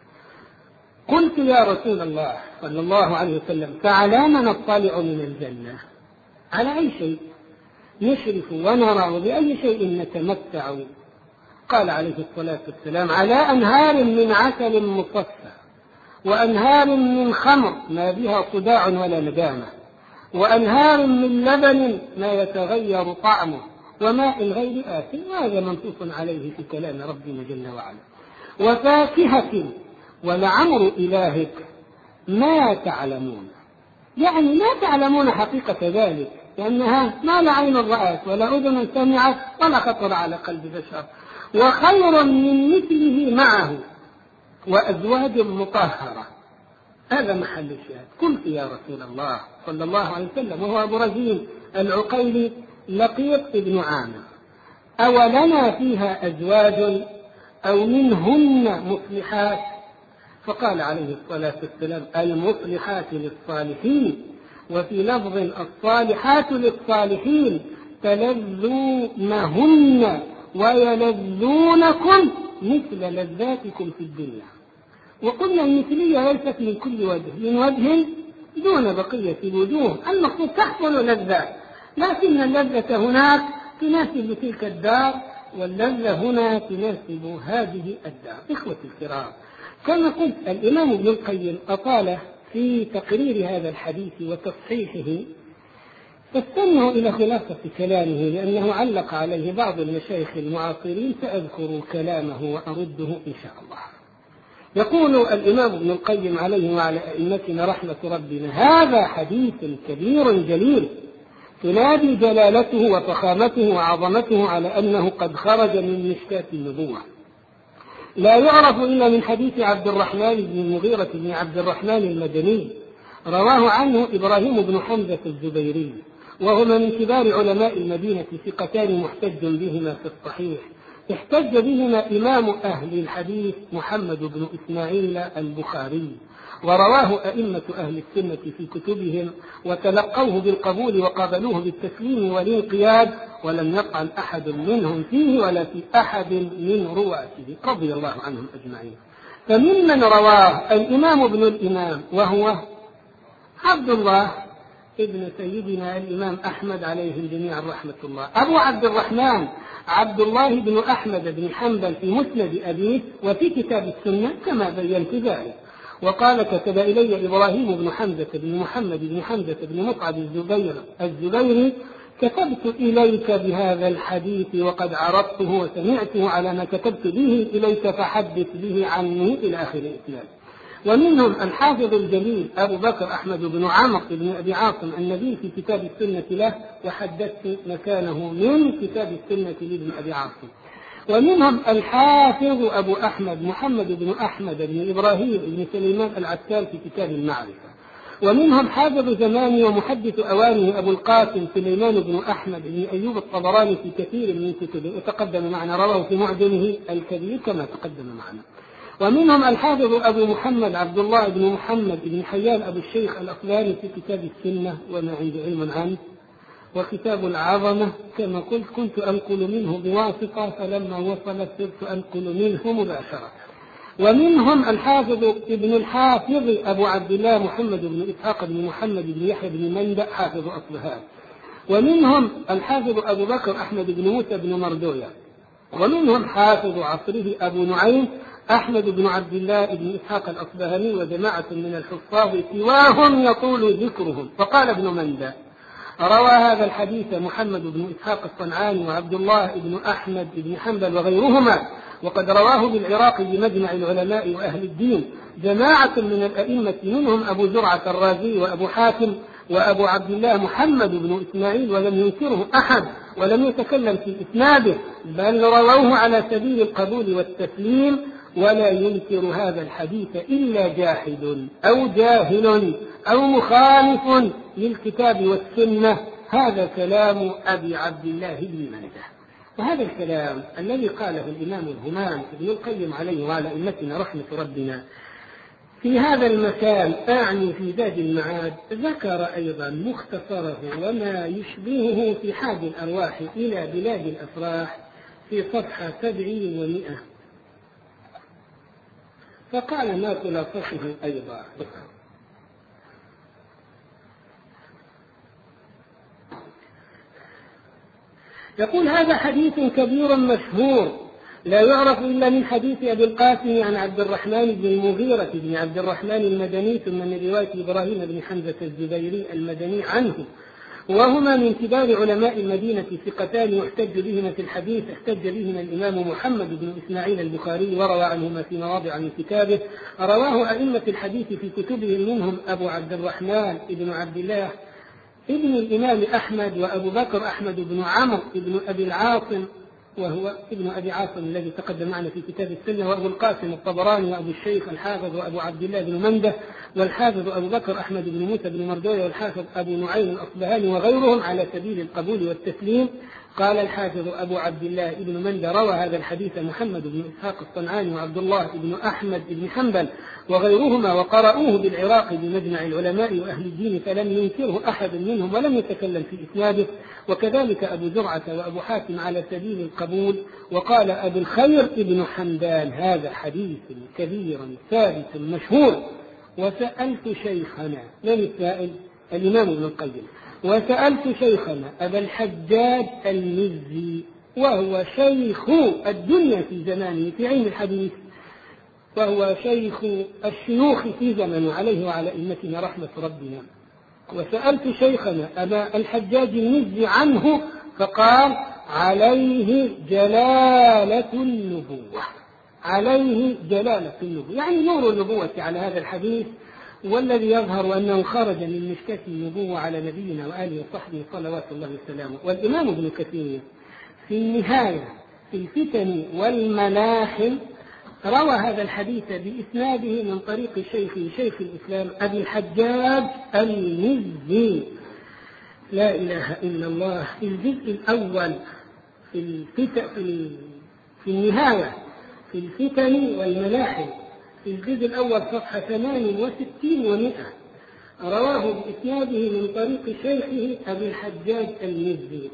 قلت يا رسول الله صلى الله عليه وسلم فعلى ما نطلع من الجنة؟ على أي شيء نشرف ونرى وبأي شيء نتمتع؟ قال عليه الصلاة والسلام: على أنهار من عسل مصفى، وأنهار من خمر ما بها صداع ولا ندامة، وأنهار من لبن ما يتغير طعمه، وماء غير آسن. وهذا منصوص عليه في كلام ربنا جل وعلا. وفاكهة ولعمر إلهك ما تعلمون، يعني لا تعلمون حقيقة ذلك، لأنها ما لا عين رأت ولا أذن سمعت ولا خطر على قلب بشر. وخير من مثله معه وأزواج مطهرة. هذا محل الشاهد. قلت يا رسول الله صلى الله عليه وسلم وهو أبو رزين العقيلي لقيط ابن عامر: أولنا فيها أزواج أو منهن مصلحات؟ فقال عليه الصلاة والسلام: المصلحات للصالحين، وفي لفظ الصالحات للصالحين تلذونهن ويلذونكم مثل لذاتكم في الدنيا. وقلنا المثلية ليست من كل وجه، من وجه دون بقية الوجوه. المقصود تحصل لذات، لكن اللذة هناك تناسب تلك الدار، واللذة هنا تناسب هذه الدار. إخوتي الكرام، كما قلت الإمام ابن القيم أطال في تقرير هذا الحديث وتصحيحه، فاستمعوا إلى خلاصة كلامه لأنه علق عليه بعض المشايخ المعاصرين، سأذكر كلامه وأرده إن شاء الله. يقول الإمام ابن القيم عليه وعلى أئمتنا رحمة ربنا: هذا حديث كبير جليل تنادي جلالته وفخامته وعظمته على أنه قد خرج من مشكاة النبوة، لا يعرف إلا من حديث عبد الرحمن بن المغيرة بن عبد الرحمن المدني، رواه عنه إبراهيم بن حمزة الزبيري، وهما من كبار علماء المدينة، ثقتان محتج بهما في الصحيح. احتج بهما إمام أهل الحديث محمد بن إسماعيل البخاري، ورواه أئمة أهل السنة في كتبهم وتلقوه بالقبول وقابلوه بالتسليم والانقياد، ولم يطعن أحد منهم فيه ولا في أحد من رواته رضي الله عنهم أجمعين. فممن رواه الإمام ابن الإمام وهو عبد الله ابن سيدنا الإمام أحمد عليه جميعا رحمة الله، أبو عبد الرحمن عبد الله بن أحمد بن حنبل في مسند أبيه وفي كتاب السنة كما بينت ذلك. وقال: كتب إلي إبراهيم بن حمزة بن محمد بن حمزة بن مصعب الزبيري: كتبت إليك بهذا الحديث وقد عرضته وسمعته على ما كتبت به إليك فحدث به عني إلى آخر الإسلام. ومنهم الحافظ الجليل أبو بكر أحمد بن عمرو بن أبي عاصم النبي في كتاب السنة له، وحدثت مكانه من كتاب السنة لابن أبي عاصم. ومنهم الحافظ أبو أحمد محمد بن أحمد بن إبراهيم بن سليمان العسال في كتاب المعرفة. ومنهم حافظ زمانه ومحدث أوانه أبو القاسم سليمان بن أحمد بن أيوب الطبراني في كثير من كتبه، وتقدم معنا رواه في معجمه الكبير كما تقدم معنا. ومنهم الحافظ أبو محمد عبد الله بن محمد بن حيان أبو الشيخ الأصلاني في كتاب السنة وما عندي علم عنه، وكتاب العظمة كما قلت كنت أنقل منه بواسطة، فلما وصلت صرت أنقل منه مباشرة. ومنهم الحافظ ابن الحافظ أبو عبد الله محمد بن إسحاق بن محمد بن يحيى بن مندى حافظ أصبهان. ومنهم الحافظ أبو بكر أحمد بن موسى بن مردوية. ومنهم حافظ عصره أبو نعيم أحمد بن عبد الله بن إسحاق الأصبهاني وجماعة من الحفاظ سواهم يطول ذكرهم. فقال ابن مندى: روى هذا الحديث محمد بن إسحاق الصنعاني وعبد الله بن أحمد بن حنبل وغيرهما، وقد رواه بالعراق بمجمع العلماء وأهل الدين جماعة من الأئمة، منهم أبو زرعة الرازي وأبو حاتم وأبو عبد الله محمد بن إسماعيل، ولم ينكره أحد ولم يتكلم في إسناده، بل رووه على سبيل القبول والتسليم. ولا ينكر هذا الحديث إلا جاحد أو جاهل أو مخالف للكتاب والسنة. هذا كلام أبي عبد الله بن مندى. وهذا الكلام الذي قاله الإمام الهمام ابن القيم عليه وعلى أئمتنا رحمة ربنا في هذا المكان، أعني في زاد المعاد، ذكر أيضا مختصره وما يشبهه في حاد الأرواح إلى بلاد الأفراح في صفحة 70 و100، فقال ما خلاصته أيضا. يقول: هذا حديث كبير مشهور لا يعرف إلا من حديث أبي القاسم عن عبد الرحمن بن المغيرة بن عبد الرحمن المدني، ثم من رواية إبراهيم بن حمزة الزبيري المدني عنه، وهما من كبار علماء المدينة ثقتان يحتج بهما في الحديث. احتج بهما الإمام محمد بن إسماعيل البخاري وروى عنهما في مواضع من كتابه. رواه أئمة الحديث في كتبهم، منهم أبو عبد الرحمن بن عبد الله ابن الإمام أحمد وأبو بكر أحمد بن عمرو بن أبي العاصم وهو ابن أبي عاصم الذي تقدم معنا في كتاب السنة، وأبو القاسم الطبراني، وأبو الشيخ الحافظ وأبو عبد الله بن منده، والحافظ أبو بكر أحمد بن موسى بن مردويه، والحافظ أبو نعيم الأصبهاني وغيرهم على سبيل القبول والتسليم. قال الحافظ أبو عبد الله بن منده: روى هذا الحديث محمد بن إسحاق الصنعاني وعبد الله بن أحمد بن حنبل وغيرهما، وقرأوه بالعراق بمجمع العلماء وأهل الدين، فلم ينكره أحد منهم ولم يتكلم في إسناده، وكذلك أبو زرعة وأبو حاتم على سبيل القبول. وقال أبو الخير ابن حمدان: هذا حديث كبير ثابت مشهور. وسألت شيخنا، من السائل؟ الإمام ابن القيم. وسألت شيخنا أبا الحجاج المزي، وهو شيخ الدنيا في زمانه في علم الحديث، وهو شيخ الشيوخ في زمنه، عليه وعلى أئمتنا رحمة ربنا. وسألت شيخنا أبا الحجاج المزي عنه، فقال: عليه جلالة النبوة، عليه جلالة النبوة، يعني نور النبوة على هذا الحديث، والذي يظهر أنه خرج من مشكاة النبوة على نبينا وآله وصحبه صلوات الله وسلامه. والإمام ابن كثير في النهاية في الفتن والملاحم روى هذا الحديث بإسناده من طريق شيخه شيخ الإسلام أبي الحجاج المزي، لا إله إلا الله، في الجزء الأول في النهاية في الفتن والملاحم، في الجزء الأول صفحة 68 و100، رواه بإسناده من طريق شيخه أبي الحجاج المزي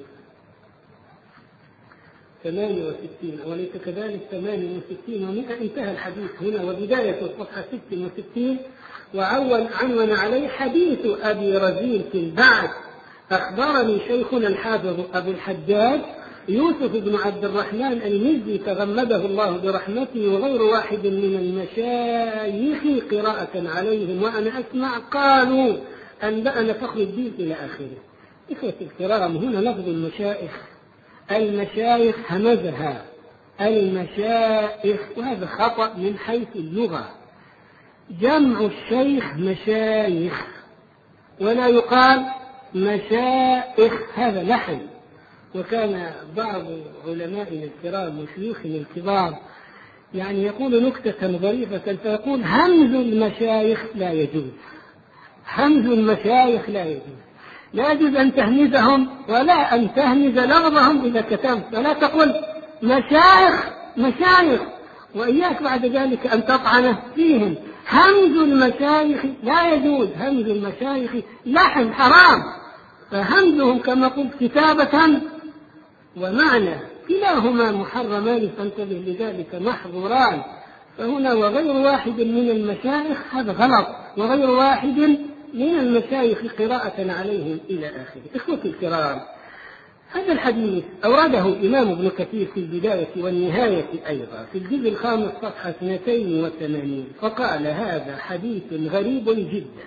68، وليس كذلك 68 و100، انتهى الحديث هنا، وبداية الصفحة 66. عنون عليه: حديث أبي رزين في البعث. أخبرني شيخنا الحافظ أبو الحجاج يوسف بن عبد الرحمن المزي تغمده الله برحمته، وغير واحد من المشايخ قراءة عليهم وأنا أسمع، قالوا أنبأنا فخر الدين إلى آخره. إخوة الكرام، هنا لفظ المشايخ همزها المشايخ، وهذا خطأ من حيث اللغة. جمع الشيخ مشايخ، ولا يقال مشائخ، هذا لحن. وكان بعض علمائنا الكرام وشيوخنا الكبار يعني يقول نكتة ظريفة، فيقول: همز المشايخ لا يجوز، همز المشايخ لا يجوز، لا يجوز أن تهمزهم ولا أن تهمز لفظهم إذا كتبت، فلا تقول مشايخ وإياك بعد ذلك أن تطعن فيهم. همز المشايخ لا يجوز، همز المشايخ لحن حرام، فهمزهم كما قلت كتابة ومعنى كلاهما محرمان، فانتبه لذلك محظوران. فهنا وغير واحد من المشايخ، هذا غلط، وغير واحد من المشايخ قراءة عليهم إلى آخره. إخوتي الكرام، هذا الحديث أورده الإمام ابن كثير في البداية والنهاية أيضا في الجزء الخامس صفحة 82، فقال: هذا حديث غريب جدا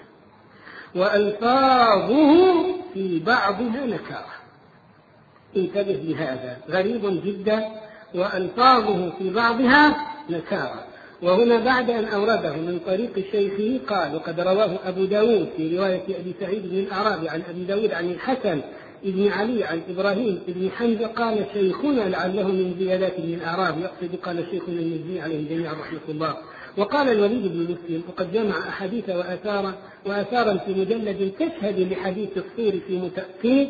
وألفاظه في بعضها نكارة. انتبه لهذا، غريب جدا وألفاظه في بعضها نكارة. وهنا بعد أن أورده من طريق شيخه قال: وقد رواه أبو داود في رواية أبي سعيد بن الأعرابي عن أبي داود عن الحسن ابن علي عن إبراهيم ابن حمزة قال شيخنا، لعله من زيادات ابن الأعرابي، يقصد قال شيخنا المزي عليه جميعا رحمة الله. وقال الوليد بن مسلم: وقد جمع أحاديث وآثارا في مجلد تشهد لحديث الصور في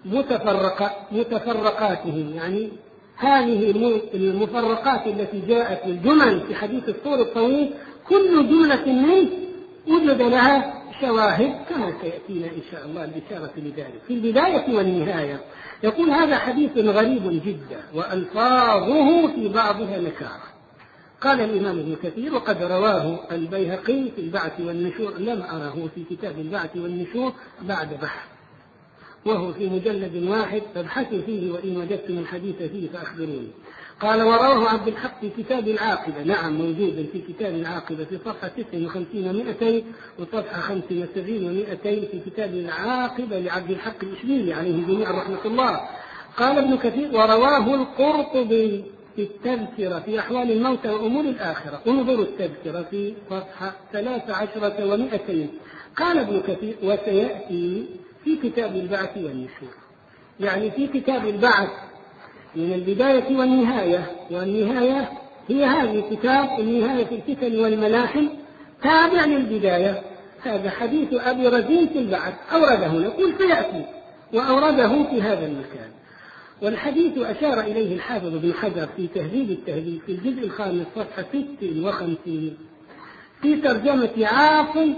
متفرقاتهم، يعني هذه المفرقات التي جاءت الجمل في حديث الصور الطويل، كل جملة منه وجد لها شواهد كما سيأتينا إن شاء الله الإشارة لذلك. في البداية والنهاية يقول: هذا حديث غريب جدا وألفاظه في بعضها نكارة. قال الإمام ابن كثير: وقد رواه البيهقي في البعث والنشور، لم أره في كتاب البعث والنشور بعد بحث، وهو في مجلد واحد، فابحثوا فيه وإن وجدتم الحديث فيه فأخبروني. قال: ورواه عبد الحق في كتاب العاقبة، نعم موجود في كتاب العاقبة في صفحة 59 و200 وصفحة 75 و200 في كتاب العاقبة لعبد الحق الإشبيلي عليه جميعا رحمة الله. قال ابن كثير: ورواه القرطبي في التذكرة في أحوال الموتى وأمور الآخرة، انظروا التذكرة في صفحة 13 و200. قال ابن كثير: وسيأتي في كتاب البعث والنشور، يعني في كتاب البعث من البداية والنهاية هي هذه كتاب النهاية في الفتن والملاحم تابع للبداية. هذا حديث أبي رزين في البعث أورده، نقول سيأتي وأورده في هذا المكان. والحديث أشار إليه الحافظ ابن حجر في تهذيب التهذيب في الجزء الخامس صفحة 56 في ترجمة عاصم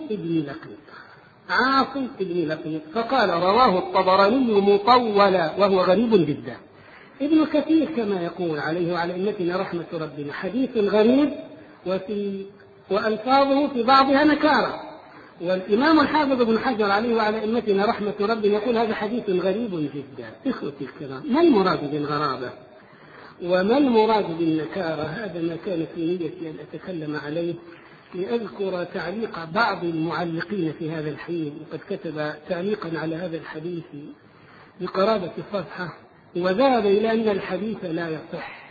بن لقيط فقال: رواه الطبراني مطولا وهو غريب جدا. ابن كثير كما يقول عليه وعلى أئمتنا رحمة ربنا حديث غريب وألفاظه في بعضها نكارة. والإمام الحافظ ابن حجر عليه وعلى أئمتنا رحمة ربنا يقول هذا حديث غريب جدا. إخوتي الكرام، ما المراد بالغرابة وما المراد بالنكارة؟ هذا ما كان في نيتي أن أتكلم عليه لأذكر تعليق بعض المعلقين في هذا الحين، وقد كتب تعليقا على هذا الحديث بقرابة صفحة وذهب إلى أن الحديث لا يصح.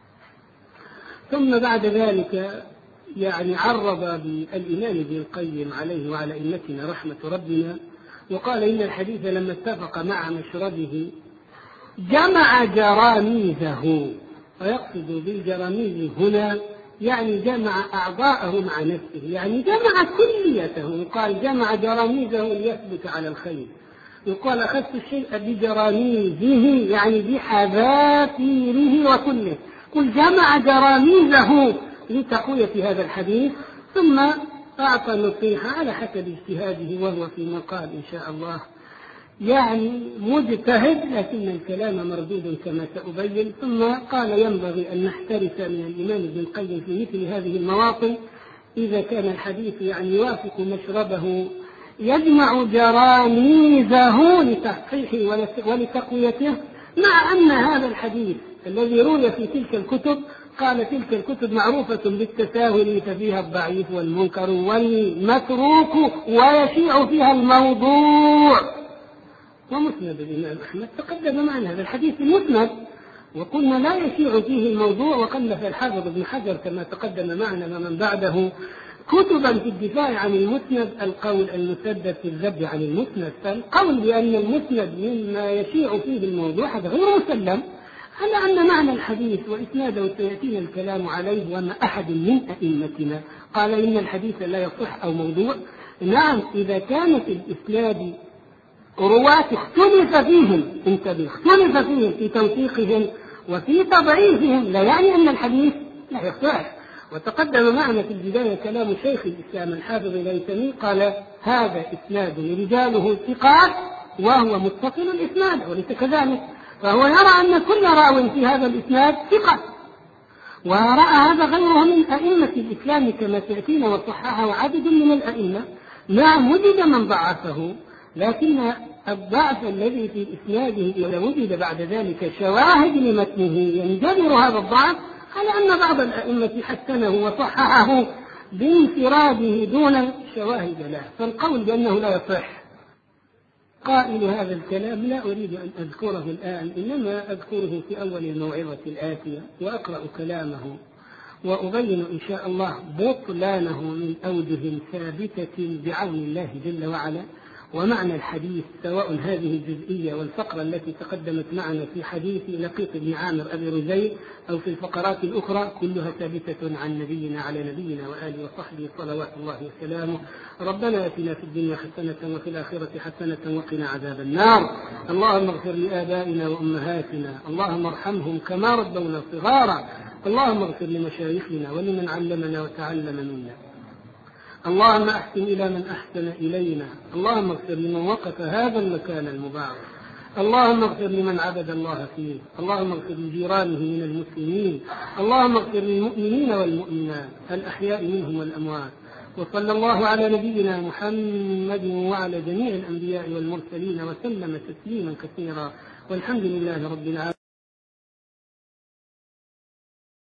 ثم بعد ذلك يعني عرض بالإمام ابن القيم عليه وعلى أئمتنا رحمة ربنا وقال إن الحديث لما اتفق مع مشربه جمع جراميزه، ويقصد بالجراميز هنا يعني جمع أعضاءه مع نفسه، يعني جمع كليته. قال جمع جراميزه ليثبت على الخير. يقال أخذت الشيء بجراميزه يعني بحذافيره وكله. قل جمع جراميزه لتقوية هذا الحديث، ثم أعطى نصيحة على حسب اجتهاده وهو في مقال إن شاء الله يعني مجتهد، لكن الكلام مردود كما سأبين. ثم قال ينبغي أن نحترس من الإمام ابن القيم في مثل هذه المواطن إذا كان الحديث يعني يوافق مشربه يجمع جراميزه لتصحيحه ولتقويته، مع أن هذا الحديث الذي روي في تلك الكتب قال تلك الكتب معروفة بالتساهل، فيها الضعيف والمنكر والمتروك ويشيع فيها الموضوع. ومسند الإمام أحمد تقدم معنا هذا الحديث المسند، وقلنا لا يشيع فيه الموضوع. وقلف الحافظ ابن حجر كما تقدم معنا ومن بعده كتبا في الدفاع عن المسند القول المسدد في الذب عن المسند. فالقول بأن المسند مما يشيع فيه الموضوع هذا غير مسلم، على أن معنى الحديث وإسناده سيأتينا الكلام عليه. وما أحد من أئمتنا قال إن الحديث لا يصح أو موضوع. نعم، إذا كان في الإسناد رواة اختلف فيهم في توثيقهم وفي تضعيفهم، لا يعني أن الحديث لا يصح. وتقدم معنا في البداية كلام شيخ الإسلام الحافظ الهيثمي قال هذا إسناد رجاله ثقات وهو متصل الإسناد، وليس كذلك. فهو يرى أن كل راو في هذا الإسناد ثقة، ورأى هذا غيره من أئمة الإسلام كما سيأتينا وصححه عدد من الأئمة. نعم وجد من ضعفه، لكن الضعف الذي في إسناده إذا وجد بعد ذلك شواهد لمتنه ينجبر هذا الضعف على أن بعض الأئمة حسنه وصححه بانفراده دون شواهد له. فالقول بأنه لا يصح قائل هذا الكلام لا أريد أن أذكره الآن، إنما أذكره في أول الموعظة الآتية وأقرأ كلامه وأبين إن شاء الله بطلانه من أوجه ثابتة بعون الله جل وعلا. ومعنى الحديث سواء هذه الجزئية والفقرة التي تقدمت معنا في حديث لقيط بن عامر أبي رزين أو في الفقرات الأخرى كلها ثابتة عن نبينا على نبينا وآله وصحبه صلوات الله وسلامه. ربنا آتنا في الدنيا حسنة وفي الآخرة حسنة وقنا عذاب النار. اللهم اغفر لآبائنا وأمهاتنا، اللهم ارحمهم كما ربونا صغارا. اللهم اغفر لمشايخنا ولمن علمنا وتعلم منا. اللهم أحسن إلى من أحسن إلينا. اللهم اغفر لمن وقف هذا المكان المبارك. اللهم اغفر لمن عبد الله فيه. اللهم اغفر لجيرانه من المسلمين. اللهم اغفر للمؤمنين والمؤمنات الأحياء منهم والأموات. وصلى الله على نبينا محمد وعلى جميع الأنبياء والمرسلين وسلم تسليما كثيرا، والحمد لله رب العالمين.